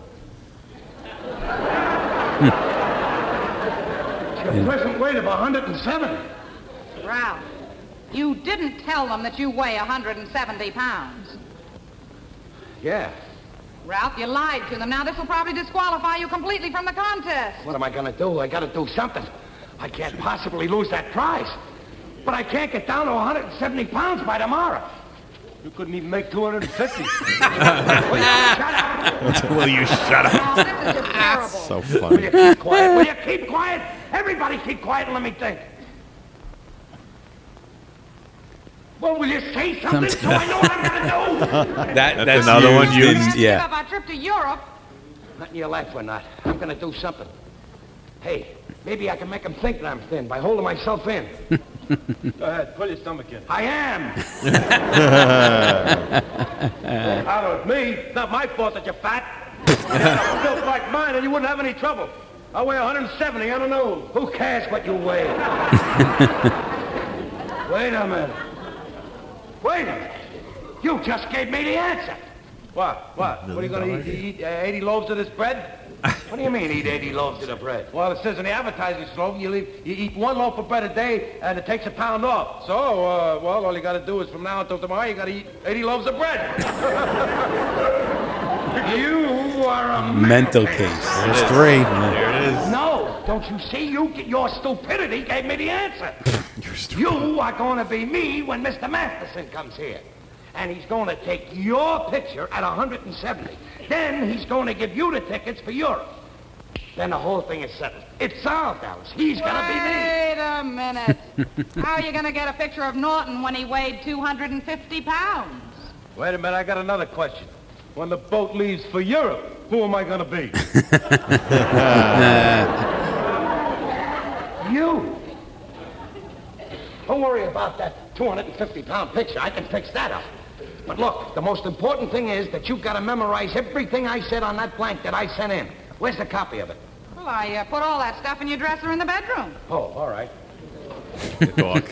your present weight of 170. Ralph, you didn't tell them that you weigh 170 pounds. Yeah. Ralph, you lied to them. Now, this will probably disqualify you completely from the contest. What am I going to do? I got to do something. I can't possibly lose that prize. But I can't get down to 170 pounds by tomorrow. You couldn't even make 250. Will you shut up? Now, this is just terrible. So Will funny. you keep quiet? Will you keep quiet? Everybody keep quiet and let me think. Well, will you say something so I know what I'm going to do? That's another one you Give up our trip to Europe. Not in your life, we're not. I'm going to do something. Hey, maybe I can make them think that I'm thin by holding myself in. Go ahead, pull your stomach in. I am. Out of me. It's not my fault that you're fat. If you had a built like mine, and you wouldn't have any trouble. I weigh 170, I don't know. Who cares what you weigh? Wait a minute. Wait a minute. You just gave me the answer. What? What are you going to eat 80 loaves of this bread? What do you mean, eat 80 loaves of the bread? Well, it says in the advertising slogan, you eat one loaf of bread a day, and it takes a pound off. So, all you got to do is from now until tomorrow, you got to eat 80 loaves of bread. You are a mental case. There's three. There it is. No, don't you see? Your stupidity gave me the answer. You are going to be me when Mr. Masterson comes here. And he's going to take your picture at 170. Then he's going to give you the tickets for Europe. Then the whole thing is settled. It's solved, Alice. He's going to be me. Wait a minute. How are you going to get a picture of Norton when he weighed 250 pounds? Wait a minute, I got another question. When the boat leaves for Europe, who am I going to be? You. Don't worry about that 250-pound picture. I can fix that up. But look, the most important thing is that you've got to memorize everything I said on that blank that I sent in. Where's the copy of it? Well, I put all that stuff in your dresser in the bedroom. Oh, all right. The dog.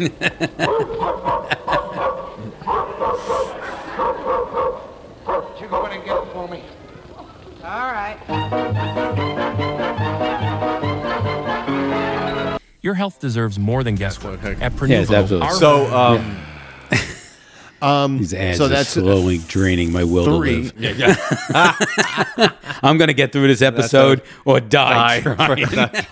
You go in and get it for me. All right. Your health deserves more than guesswork. At Pernuvalo, Yes, absolutely. These ads so are that's slowly draining my will three. to live. I'm going to get through this episode or die trying.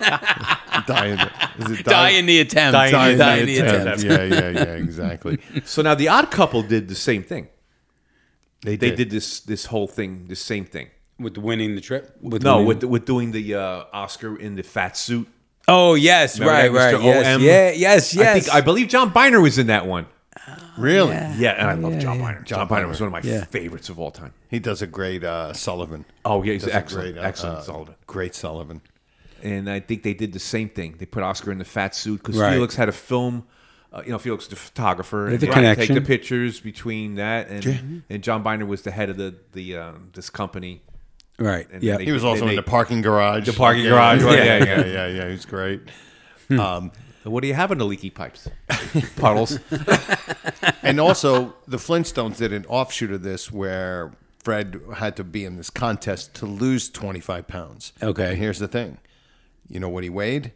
Die in the attempt. Die in the attempt. Yeah, exactly. So now the Odd Couple did the same thing. They did this whole thing, the same thing. With winning the trip? With doing the Oscar in the fat suit. Oh, yes. Remember right. Mr. Yes. I believe John Biner was in that one. Really? Yeah, and I love John Biner. John Biner was one of my favorites of all time. He does a great Sullivan. Oh, yeah, he's excellent. Excellent Sullivan. Great Sullivan. And I think they did the same thing. They put Oscar in the fat suit because Right. Felix had a film. Felix, the photographer, With and the connection. take the pictures between that and John Biner was the head of the this company. Right. And Yeah. He was also in the parking garage. The parking garage. Yeah. He's great. What do you have in the leaky pipes? Puddles. And also, the Flintstones did an offshoot of this where Fred had to be in this contest to lose 25 pounds. Okay. And here's the thing. You know what he weighed?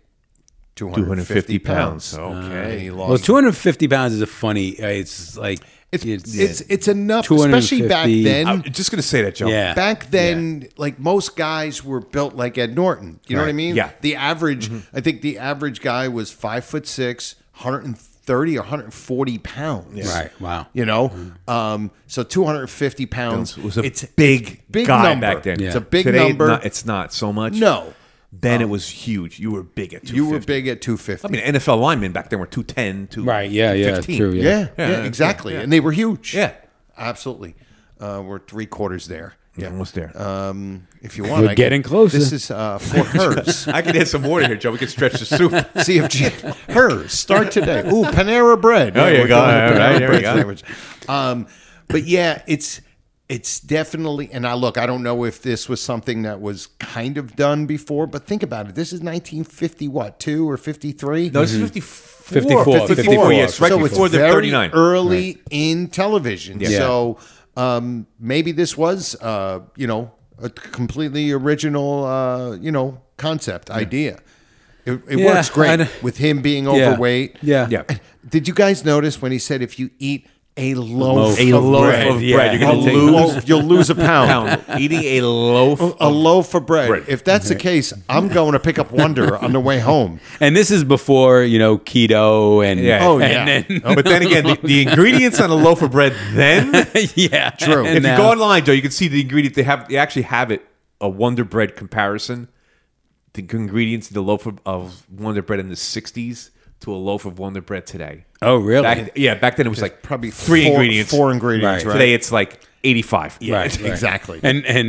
250 pounds. Okay. And he lost. Well, 250 pounds is a funny. It's like it's enough, especially back then. I'm just going to say that, Joe. Yeah. Back then, like most guys were built like Ed Norton. You know what I mean? Yeah. The average, I think the average guy was 5'6", 130 or 140 pounds. Yeah. Right. Wow. You know, so 250 pounds. It's a big guy number. back then. It's a big Today, number. It's not so much. No. Then it was huge. You were big at 250. You were big at 250. I mean, NFL linemen back then were 210, 215. Right, yeah, true, Yeah, exactly. Yeah. And they were huge. Yeah. Absolutely. We're 3/4 there. Yeah, almost there. If you want, We're getting closer. This is Fort Hers. I can add some more here, Joe. We can stretch the soup. CFG Hers. Start today. Ooh, Panera Bread. Oh, Yeah, you go. we're going to All right, Panera there we Bread sandwich. But yeah, it's definitely, and I don't know if this was something that was kind of done before, but think about it. This is 1952 or 53? No, this is 54. 54, yes, right so before it's the very 39. early in television. Yeah. So maybe this was, a completely original, concept, idea. It works great with him being overweight. Yeah. Did you guys notice when he said if you eat a loaf of bread. You're gonna you'll lose a pound. Eating a loaf of bread. If that's the case, I'm going to pick up Wonder on the way home. And this is before keto and But then again, the ingredients on a loaf of bread then yeah, true. If you go online, Joe, you can see the ingredient they actually have it a Wonder Bread comparison. The ingredients in the loaf of Wonder Bread in the 60s to a loaf of Wonder Bread today. Oh, really? Back then it was like probably four ingredients. Right. Today it's like 85. Yeah, right. Exactly.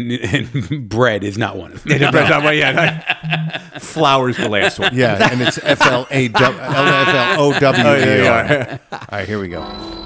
And bread is not one of them. And bread's not one, Flour is the last one. Yeah, and it's LFLOWE. All right, here we go.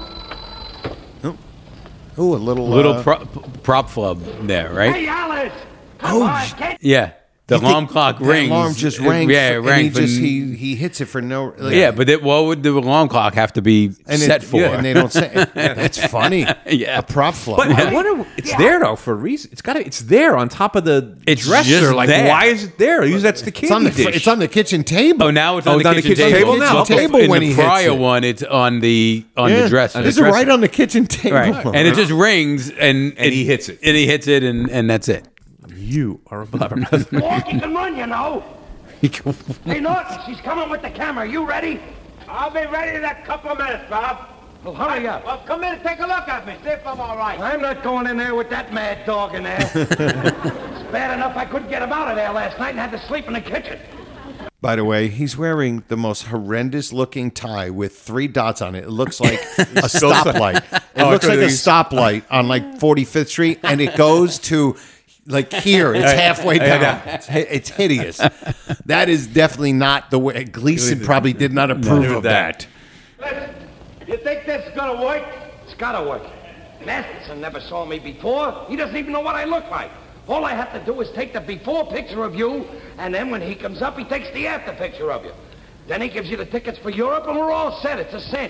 Oh, a little prop flub there, right? Hey, Alice! Come on, get Yeah. The alarm clock rings. The alarm just rang. Yeah, it rang. And he hits it for no. But what would the alarm clock have to be set for? Yeah, and they don't say. That's funny. Yeah, a prop flop. But I wonder, it's there though for a reason. It's there on top of the dresser. just Like, there. why is it there? Usually that's the candy dish. It's on the kitchen table. Oh, now it's on the kitchen table now. Table in when the he hits prior it. one, it's on the dresser. This is right on the kitchen table. Right. And it just rings, and he hits it. And he hits it, and that's it. You are a blabbermouth. Walk, you can run, you know. Hey, Norton, she's coming with the camera. You ready? I'll be ready in a couple of minutes, Bob. Well, hurry up. Well, come in and take a look at me. See if I'm all right. I'm not going in there with that mad dog in there. It's bad enough I couldn't get him out of there last night and had to sleep in the kitchen. By the way, he's wearing the most horrendous-looking tie with 3 dots on it. It looks like a stoplight. It looks like a stoplight on like 45th Street, and it goes to like here. It's halfway down. It's hideous. That is definitely not the way. Gleason probably did not approve of that. Listen, you think this is going to work? It's gotta work. Masterson never saw me before. He doesn't even know what I look like. All I have to do is take the before picture of you, and then when he comes up, he takes the after picture of you. Then he gives you the tickets for Europe, and we're all set. It's a cinch.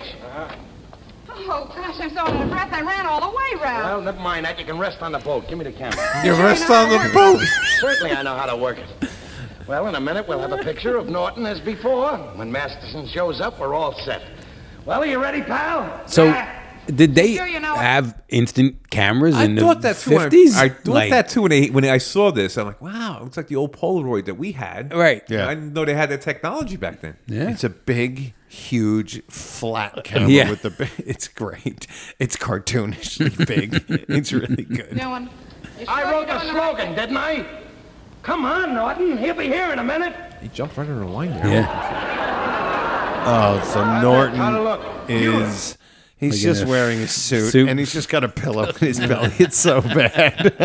Oh, gosh, I'm so out of breath. I ran all the way, Ralph. Well, never mind that. You can rest on the boat. Give me the camera. You rest on the boat. Certainly I know how to work it. Well, in a minute, we'll have a picture of Norton as before. When Masterson shows up, we're all set. Well, are you ready, pal? So, did they have instant cameras in the 50s? I thought that too when I saw this. I'm like, wow, it looks like the old Polaroid that we had. Right. Yeah. I didn't know they had that technology back then. Yeah. It's a big, huge, flat camera with the. It's great. It's cartoonishly big. It's really good. No one. I wrote the slogan, didn't I? Come on, Norton. He'll be here in a minute. He jumped right under the line there. Yeah. Oh, so Norton How'd it look? is. He's just wearing a suit, and he's just got a pillow in his belly. It's so bad.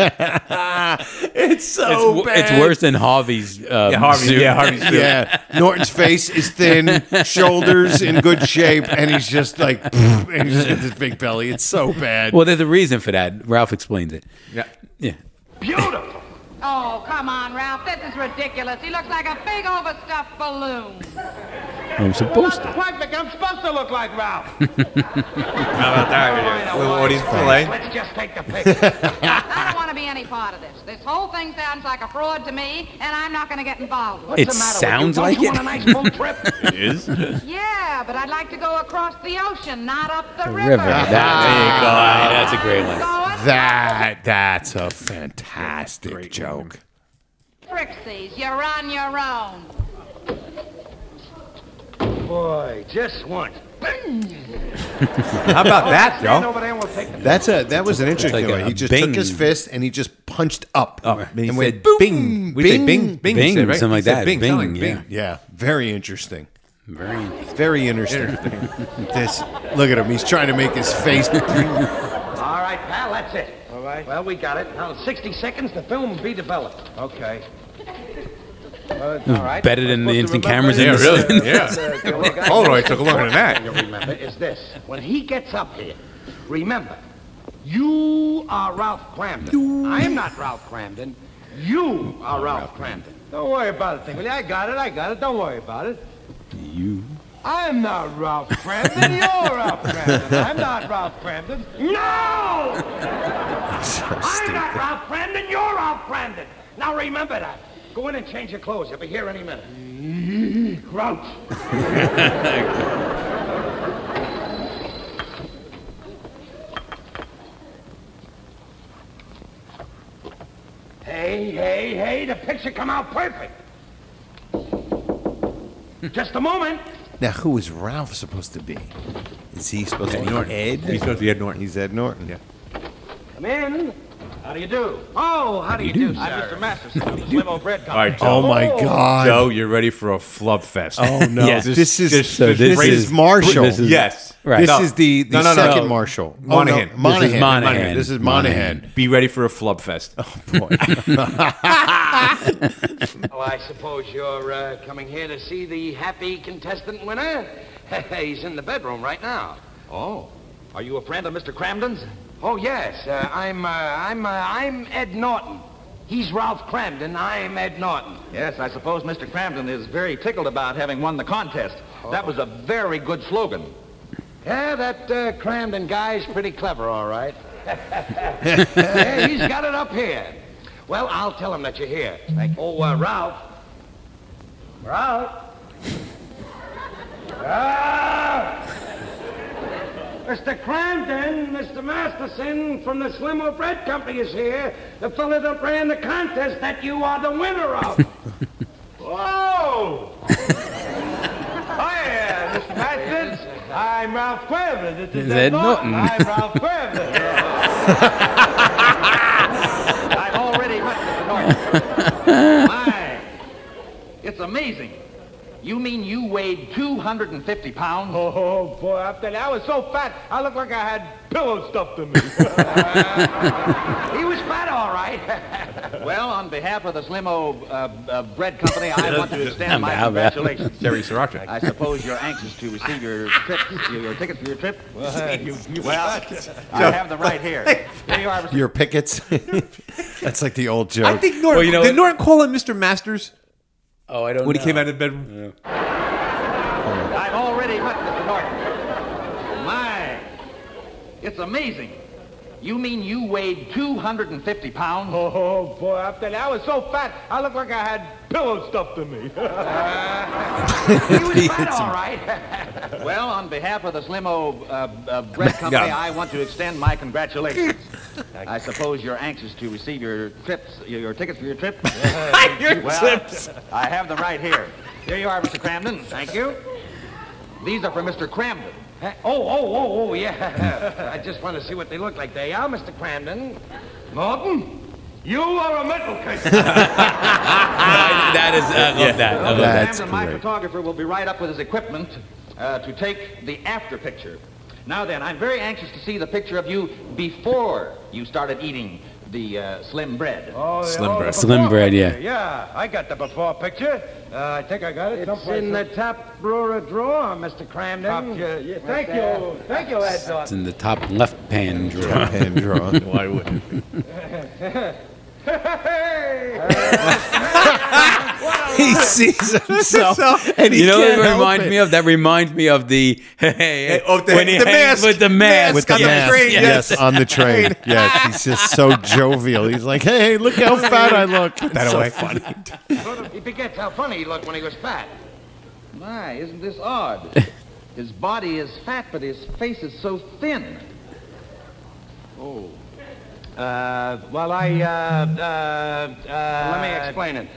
It's so bad. It's worse than Harvey's suit. Harvey's suit. Yeah, Norton's face is thin, shoulders in good shape, and he's just like, and he's just got this big belly. It's so bad. Well, there's a reason for that. Ralph explains it. Yeah. Yeah. Beautiful. Oh, come on, Ralph. This is ridiculous. He looks like a big overstuffed balloon. I'm supposed to. Perfect. I'm supposed to look like Ralph. How about that? What he's playing? Let's just take the picture. I don't want to be any part of this. This whole thing sounds like a fraud to me, and I'm not going to get involved with it. It sounds like it. You want a nice boat trip? It is. Yeah, but I'd like to go across the ocean, not up the river. There you go. That's a great line. That's a fantastic joke. Trixie's, you're on your own. Boy, just once. How about that, Joe? That was an interesting one. He just took his fist and he just punched up. Oh, and he went said bing. We say bing, bing, bing, said, right? something like that. Bing, Bing, bing. Yeah, very interesting. Very interesting. This, look at him. He's trying to make his face. All right, pal, that's it. All right. Well, we got it. Now, 60 seconds, the film will be developed. Okay. All right. Better than the instant cameras in Yeah, the really. Yeah. Polaroid took a look at that. You remember is this. When he gets up here, remember, you are Ralph Cramden. I am not Ralph Cramden. You are Ralph Cramden. Don't worry about it, Tingley. I got it. Don't worry about it. You. I'm not Ralph Cramden. You're Ralph Cramden. I'm not Ralph Cramden. No! I'm not Ralph Cramden. You're Ralph Cramden. Now remember that. Go in and change your clothes. You'll be here any minute. Crouch. Hey, the picture come out perfect. Just a moment. Now, who is Ralph supposed to be? Is he supposed to be Norton. Ed? He's supposed to be Ed Norton. He's Ed Norton. Yeah. Come in. How do you do? Oh, how do you do, sir? I'm Mr. Masterson of the Slim O Bread Company. All right, Joe. Oh, my God. Joe, you're ready for a flub fest. Oh, no. Yeah. This is Marshall. Marshall. Yes. Right. This is the second Marshall. Monahan. Monahan. This is Monahan. Be ready for a flub fest. Oh, boy. Oh, I suppose you're coming here to see the happy contestant winner? He's in the bedroom right now. Oh. Are you a friend of Mr. Cramden's? Oh, yes. I'm Ed Norton. He's Ralph Cramden. I'm Ed Norton. Yes, I suppose Mr. Cramden is very tickled about having won the contest. That was a very good slogan. Yeah, that Cramden guy's pretty clever, all right. Yeah, he's got it up here. Well, I'll tell him that you're here. Oh, Ralph. Ralph. Mr. Cramden, Mr. Masterson from the Slim O Bread Company is here. The fellow that ran the contest that you are the winner of. Whoa! Hi, Mr. Masterson. I'm Ralph Cramden. This is Ed Norton. I'm Ralph Cramden. I've already met Mr. Norton. My, it's amazing. You mean you weighed 250 pounds? Oh, boy, I'm telling you, I was so fat, I looked like I had pillows stuffed in me. He was fat, all right. Well, on behalf of the Slim O Bread Company, I want to extend my congratulations. Terry Sriracha. I suppose you're anxious to receive your tickets for your trip? Well, I have them right here. Here you are, Mr. Your pickets? That's like the old joke. I think Norton, did Norton call him Mr. Masters? Oh, I don't know. When he came out of the bedroom? Yeah. I've already met Mr. Norton. My, it's amazing. You mean you weighed 250 pounds? Oh, boy, I'm telling you, I was so fat, I looked like I had pillows stuffed in me. He was fat, all right. Well, on behalf of the Slim O Bread Company, I want to extend my congratulations. I suppose you're anxious to receive your tickets for your trip? Tips. I have them right here. Here you are, Mr. Cramden. Thank you. These are for Mr. Cramden. Oh, yeah. I just want to see what they look like. They are, Mr. Cramden. Norton, you are a metal case. That is, I love that. I love that. Cramden, my photographer, will be right up with his equipment to take the after picture. Now then, I'm very anxious to see the picture of you before you started eating the slim bread. Oh, Slim bread, yeah. Yeah, I got the before picture. I think I got it. It's in the top drawer, Mr. Cramden. Thank you, Ed Norton. It's in the top left-hand drawer. Left-hand drawer. Why wouldn't it be? He sees himself, and he what can't it help reminds it. me of? That reminds me of the when he the hangs mask. with the mask. With the mask, yes, on the train. Yes, he's just so jovial. He's like, "Hey, look how fat I look." That's so funny. He forgets how funny he looked when he was fat. My, isn't this odd? His body is fat, but his face is so thin. Oh. Well, let me explain it.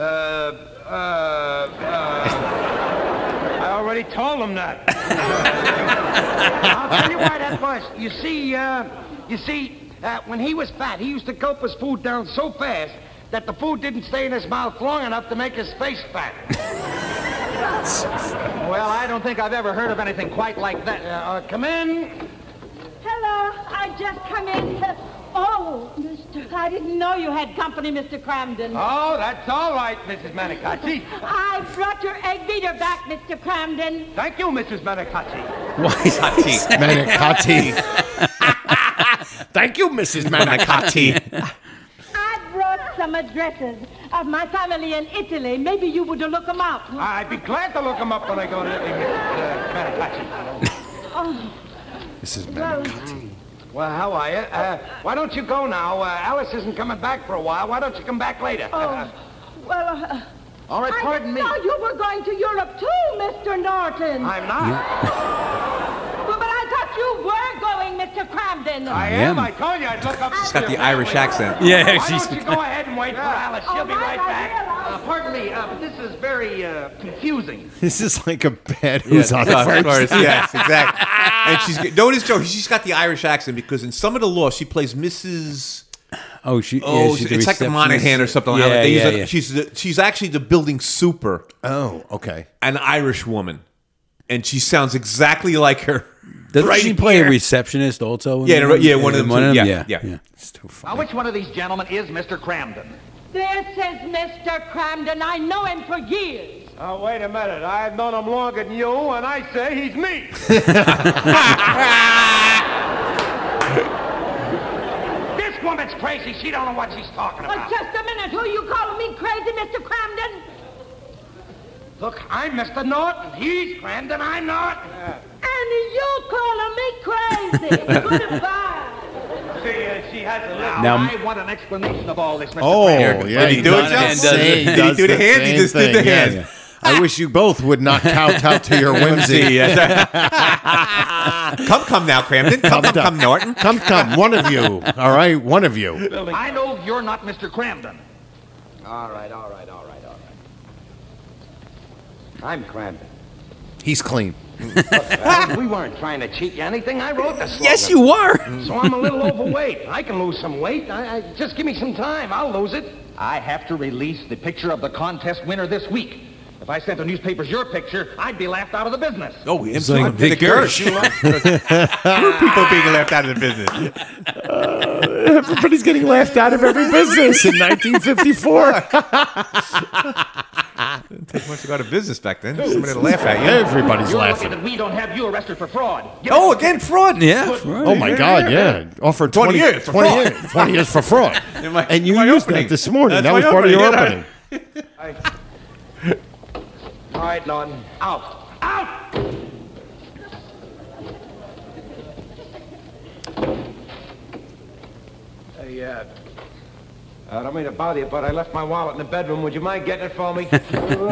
I already told him that. I'll tell you why that was. You see, when he was fat, he used to gulp his food down so fast that the food didn't stay in his mouth long enough to make his face fat. Well, I don't think I've ever heard of anything quite like that. Come in. Hello, I just come in. Oh, mister, I didn't know you had company, Mr. Cramden. Oh, that's all right, Mrs. Manicaci. I brought your egg beater back, Mr. Cramden. Thank you, Mrs. Manicaci. Manicaci. Thank you, Mrs. Manicaci. I brought some addresses of my family in Italy. Maybe you would look them up. I'd be glad to look them up when I go to Italy, Mrs. Manicaci. Oh. Mrs. Manicaci. Well, how are you? Why don't you go now? Alice isn't coming back for a while. Why don't you come back later? Well, all right, pardon me. I thought you were going to Europe too, Mr. Norton. I'm not. But I thought you were going, Mr. Cramden. I am. I told you I'd look up. She's got the Irish accent. Yeah, Why don't you go ahead and wait for Alice? She'll be right back. Pardon me, but this is very confusing. This is like a bad Who's on First. Yes, exactly. And notice, Joe, she's got the Irish accent because in some of the law she plays Mrs. It's like a Monahan or something like that. Yeah. She's actually the building super. Oh, okay. An Irish woman, and she sounds exactly like her. Doesn't she play a receptionist also? Yeah, one of them. Yeah. It's too funny. Now, which one of these gentlemen is Mr. Cramden? This is Mr. Cramden. I know him for years. Oh, wait a minute. I've known him longer than you, and I say he's me. This woman's crazy. She don't know what she's talking about. Just a minute. Who you calling me crazy, Mr. Cramden? Look, I'm Mr. Norton. He's Cramden. I'm not. And you're calling me crazy. Goodbye. She has a little... Now, I want an explanation of all this, Mr. Cramden. Yeah. Did he do it, Joe? Did he do the hand? He just did the hand. Yeah. I wish you both would not kowtow to your whimsy. Come now, Cramden. Come, Norton. Come, one of you. All right, one of you. I know you're not Mr. Cramden. All right. I'm Cramden. He's clean. Look, we weren't trying to cheat you anything. I wrote the slogan. Yes, you were. So I'm a little overweight. I can lose some weight. Just give me some time. I'll lose it. I have to release the picture of the contest winner this week. If I sent the newspapers your picture, I'd be laughed out of the business. Oh, it's like Dick Gersh. People being left out of the business. Everybody's getting laughed out of every business in 1954. Didn't take much to go out of business back then. Somebody to laugh at you. Everybody's You're laughing. lucky that we don't have you arrested for fraud. Again, fraud. Yeah. Fraud. Oh, my God, yeah. Offered 20 years for 20 years. 20 years for fraud. And you used that this morning. That was part of your opening. All right, Norton. Out. Hey, I don't mean to bother you, but I left my wallet in the bedroom. Would you mind getting it for me? Wait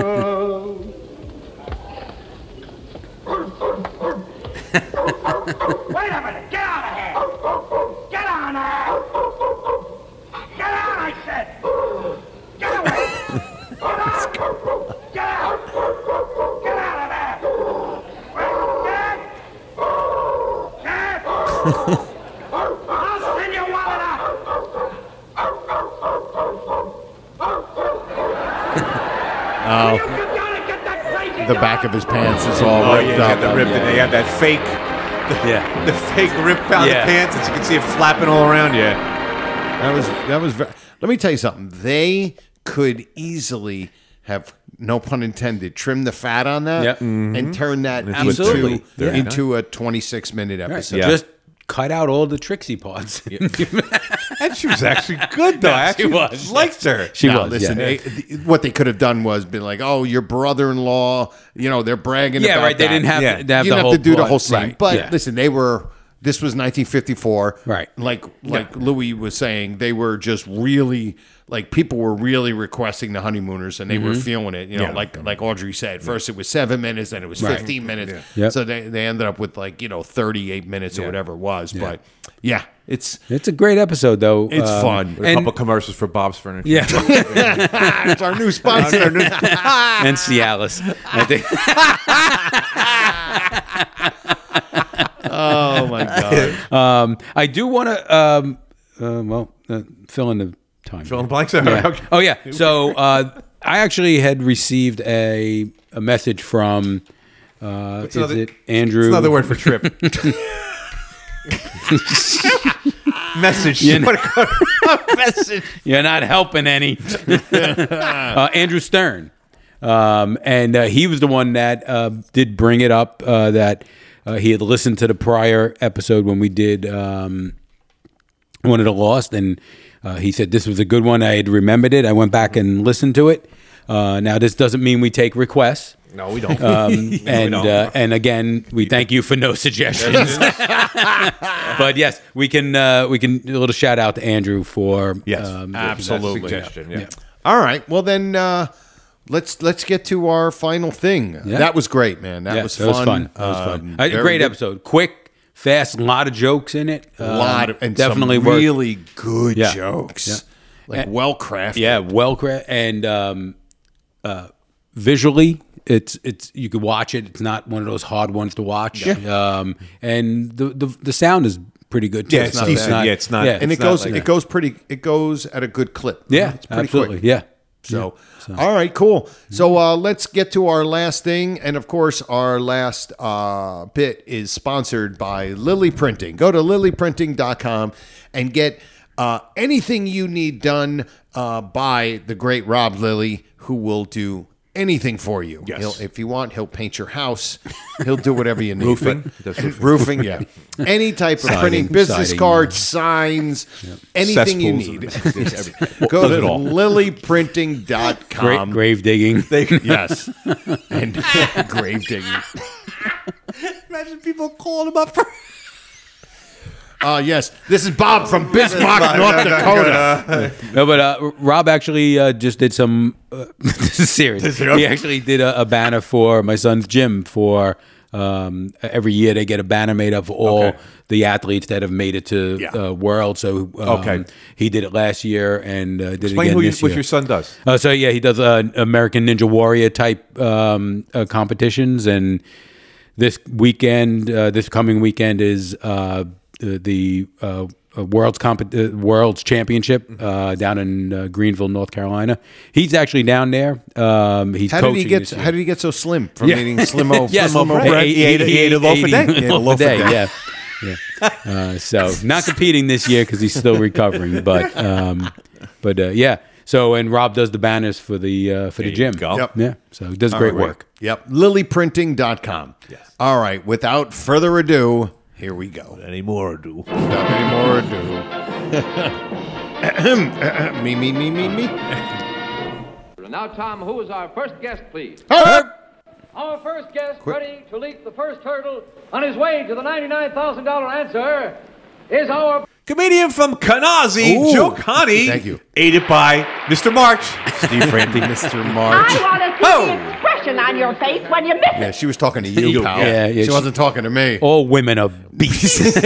a minute. Get out of here. Get on there. Get out, I said. Get away. Get out. Get out. Get out of there. Dad. I'll send your wallet out. The back of his pants is all ripped up. They have that fake, the fake rip out of the pants, and you can see it flapping all around you. That was very, let me tell you something. They could easily have, no pun intended, trimmed the fat on that and turn that into a 26-minute episode. Just cut out all the Trixie parts. And she was actually good, though. I actually liked her. She was. Listen, what they could have done was been like, "Oh, your brother-in-law, they're bragging about right. They that." didn't have to have you the didn't whole have to do the plot. whole scene. Right. But listen, this was 1954. Right. Like Louis was saying, they were just really, people were really requesting the honeymooners, and they were feeling it. Like Audrey said, first it was 7 minutes, then it was 15 minutes. Yeah. Yep. So they ended up with 38 minutes or whatever it was. Yeah. But yeah, it's a great episode, though. It's fun. With a couple commercials for Bob's Furniture. Yeah. It's our new sponsor. And Cialis. I think. Oh my God! I do want to fill in the time. Fill in the blanks. Yeah. Okay. Oh yeah. So I actually had received a message from it Andrew? It's another word for trip. Message. Message. You're not helping any. Andrew Stern, and he was the one that did bring it up that. He had listened to the prior episode when we did One of the Lost, and he said this was a good one. I had remembered it. I went back and listened to it. Now, this doesn't mean we take requests. No, we don't. And again, we thank you for no suggestions. But yes, we can a little shout out to Andrew for absolutely suggestion. Yeah. All right, well then. Let's get to our final thing. Yeah. That was great, man. That was fun. That was fun. A great episode. Quick, fast, a lot of jokes in it. A lot of, and definitely some really good jokes. Yeah. Well crafted. Yeah, well crafted. And visually, it's you could watch it. It's not one of those hard ones to watch. Yeah. And the sound is pretty good too. Yeah, it's decent. It's not. And it goes at a good clip. Yeah, it's pretty absolutely. quick. Yeah. So, all right, cool. So let's get to our last thing. And, of course, our last bit is sponsored by Lily Printing. Go to lilyprinting.com and get anything you need done by the great Rob Lilly, who will do anything for you. Yes. If you want, he'll paint your house. He'll do whatever you need. Roofing. Roofing, yeah. Any type of printing, business cards, signs, anything you need. Go to lilyprinting.com. Grave digging. Yes. And grave digging. Imagine people calling him up for... Yes, this is Bob from Bismarck, North Dakota. No, but Rob actually just did some. This is serious. He actually did a banner for my son's gym for every year. They get a banner made up for all the athletes that have made it to World. So he did it last year and did Explain it again this year. what your son does. So he does American Ninja Warrior type competitions, and this coming weekend is. The World's Championship down in Greenville, North Carolina. He's actually down there. He's how coaching. How did he get so slim from eating Slimo? Slimo bread. He ate a loaf a day. He ate a loaf a day. Yeah. So not competing this year because he's still recovering. But yeah. So and Rob does the banners for the gym. Yep. Yeah. So he does great work. Yep. Lilyprinting.com. Yes. All right. Without further ado. Here we go. Without any more ado. Me. Now, Tom, who is our first guest, please? Herb! Our first guest, ready to leap the first hurdle on his way to the $99,000 answer, is our... comedian from Canarsie, Joe Connie. Thank you. Aided by Mr. March. Steve Franti. Mr. March. I want to see the expression on your face when you miss it. Yeah, she was talking to you, pal. Yeah, she wasn't talking to me. All women are beasts.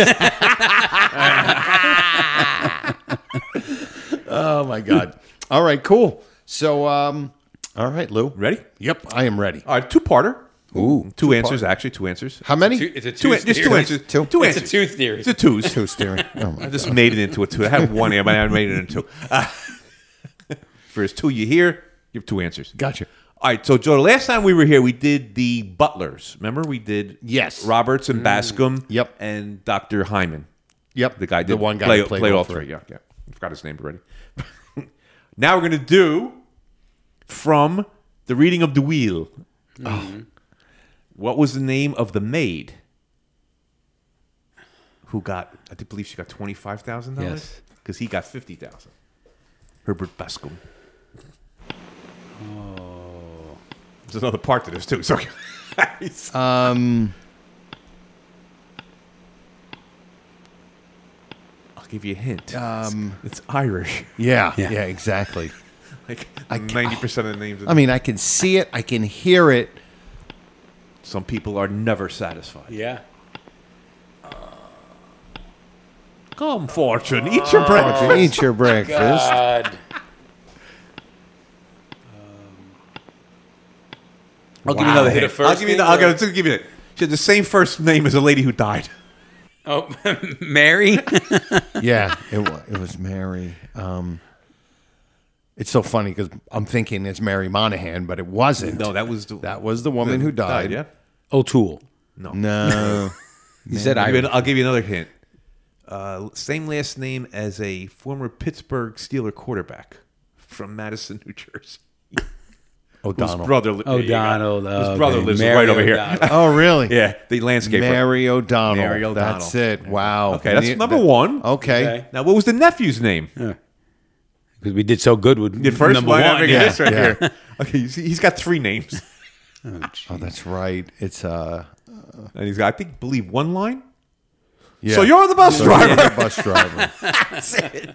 Oh, my God. All right, cool. So, all right, Lou. Ready? Yep, I am ready. All right, two-parter. Ooh. Two answers, actually. Two answers. How many? It's a Just two answers. Two It's answers. a tooth theory. It's a twos. Tooth theory. Oh, my I just made it into a two. I had one here, but I made it into two. For his two you hear, you have two answers. Gotcha. All right, so Joe, the last time we were here, we did the Butlers. Remember, we did Roberts and Bascom. Yep. And Dr. Hyman. Yep. The guy the one guy who played all three. Yeah. I forgot his name already. Now we're going to do from the reading of the wheel. What was the name of the maid who got, I believe she got $25,000. Yes. Because he got $50,000. Herbert Bascom. Oh. There's another part to this too. Sorry. I'll give you a hint. It's Irish. Yeah, exactly. Like 90% of the names. I mean, I can see it. I can hear it. Some people are never satisfied. Yeah. Come, Fortune, eat your breakfast. Eat your breakfast. God. I'll give you another hint. I'll give you it. She had the same first name as a lady who died. Oh, Mary? Yeah, it was Mary. It's so funny because I'm thinking it's Mary Monahan, but it wasn't. No, that was the woman who died. Yeah. O'Toole. No. You said Irish. I'll give you another hint. Same last name as a former Pittsburgh Steeler quarterback from Madison, New Jersey. O'Donnell. His brother, O'Donnell. His brother lives Mary right over O'Donnell. here. Oh, really? Yeah, the landscaper. Mary O'Donnell. Mary O'Donnell. That's it. Wow. Okay, that's number one. Okay. Now, what was the nephew's name? Because we did so good with the first number one. one. This right here. Okay, he's got three names. Oh, that's right. It's and he's got, I believe one line. Yeah. So you're the bus driver. You're the bus driver. That's it.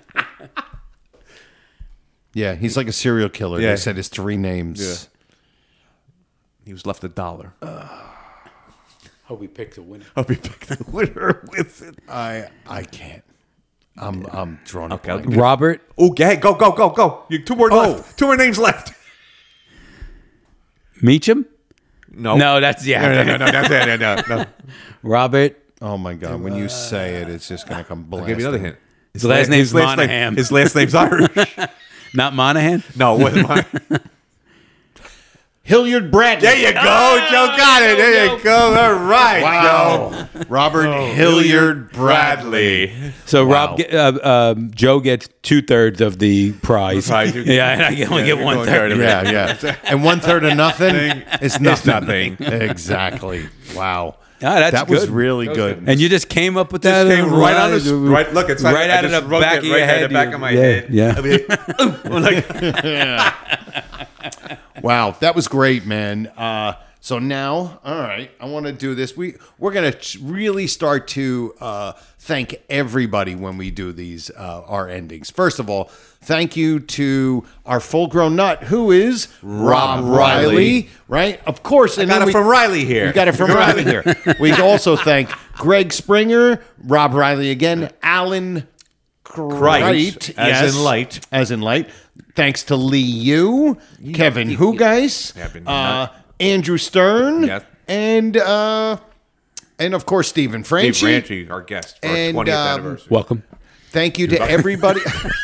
Yeah, he's like a serial killer. Yeah. They said his three names. Yeah. He was left $1. Hope we picked a winner. Hope we picked a winner with it. I can't. I'm drawn. Okay, Robert. Oh, go. You two more left. Two more names left. Meacham? No. No, that's No. Robert. Oh my God! When you say it, it's just going to come blasting. I'll give you another hint. His last name's Monahan. His last name's Irish. Not Monahan? No, it wasn't Monahan. Hilliard Bradley. There you go. Joe got it. There you go. All right. Wow. Joe. Robert Hilliard Bradley. So Wow. Joe gets 2/3 of the prize. Yeah, and I only get 1/3 of it. Yeah. And 1/3 of nothing is nothing. Exactly. Wow. That was good. really good. And you just came up with that? Came right on the right. Look, it's right out of the back of your head. The back of my head. Yeah. I mean, Wow, that was great, man. So now, all right, I want to do this. We're going to really start to thank everybody when we do these our endings. First of all, thank you to our full-grown nut, who is Rob Riley, right? Of course. And I got it from Riley here. You got it from Riley here. We also thank Greg Springer, Rob Riley again, Alan Crite, as in light. As in light. Thanks to Lee Yu, Kevin Hugais, Andrew Stern, and of course Stephen Franchi. Steve Franchi, our guest for our 20th anniversary. Welcome. Thank you to everybody.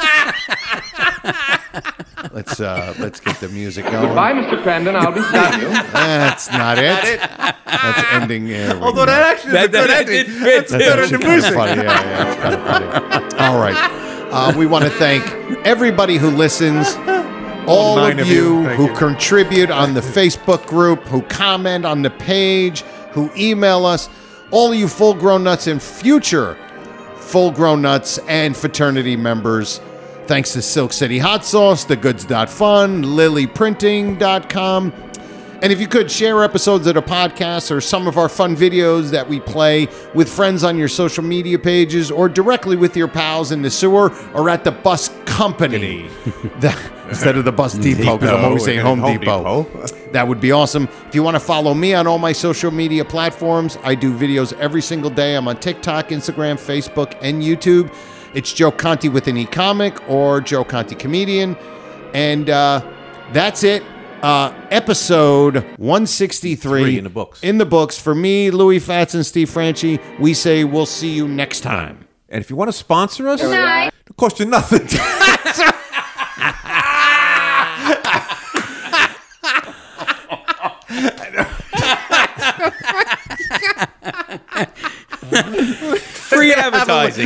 Let's get the music going. Goodbye, Mr. Crandon. I'll be seeing you. That's not it. That's ending here. Although that actually is a good ending. That's better than music. Funny. Yeah, it's kind of funny. All right. We want to thank everybody who listens, all of you who contribute on the Facebook group, who comment on the page, who email us, all of you full-grown nuts and future full-grown nuts and fraternity members. Thanks to Silk City Hot Sauce, thegoods.fun, lilyprinting.com. And if you could, share episodes of the podcast or some of our fun videos that we play with friends on your social media pages or directly with your pals in the sewer or at the bus company. Instead of the bus depot, because I'm always saying Home Depot. That would be awesome. If you want to follow me on all my social media platforms, I do videos every single day. I'm on TikTok, Instagram, Facebook, and YouTube. It's Joe Conti with an e-comic or Joe Conti Comedian. And that's it. Episode 163 in the books. In the books. For me, Louis Fatz, and Steve Franchi, we say we'll see you next time. And if you want to sponsor us, it'll cost you nothing. Free advertising.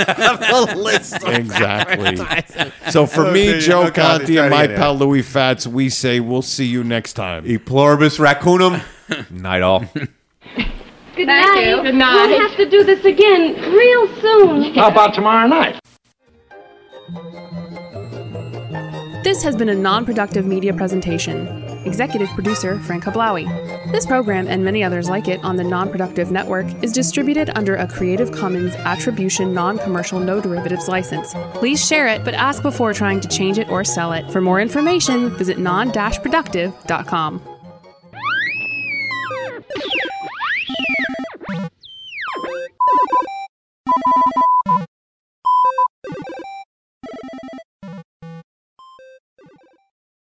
Exactly. So for me, Joe Conti, and my pal Louis Fatz, we say we'll see you next time. E pluribus raccoonum. Night all. Good Thank night. you. Good night. We'll have to do this again real soon. How about tomorrow night? This has been a non-productive media presentation. Executive producer Frank Hablawi. This program and many others like it on the Non-Productive Network is distributed under a Creative Commons Attribution Non-Commercial No Derivatives license. Please share it, but ask before trying to change it or sell it. For more information, visit non-productive.com.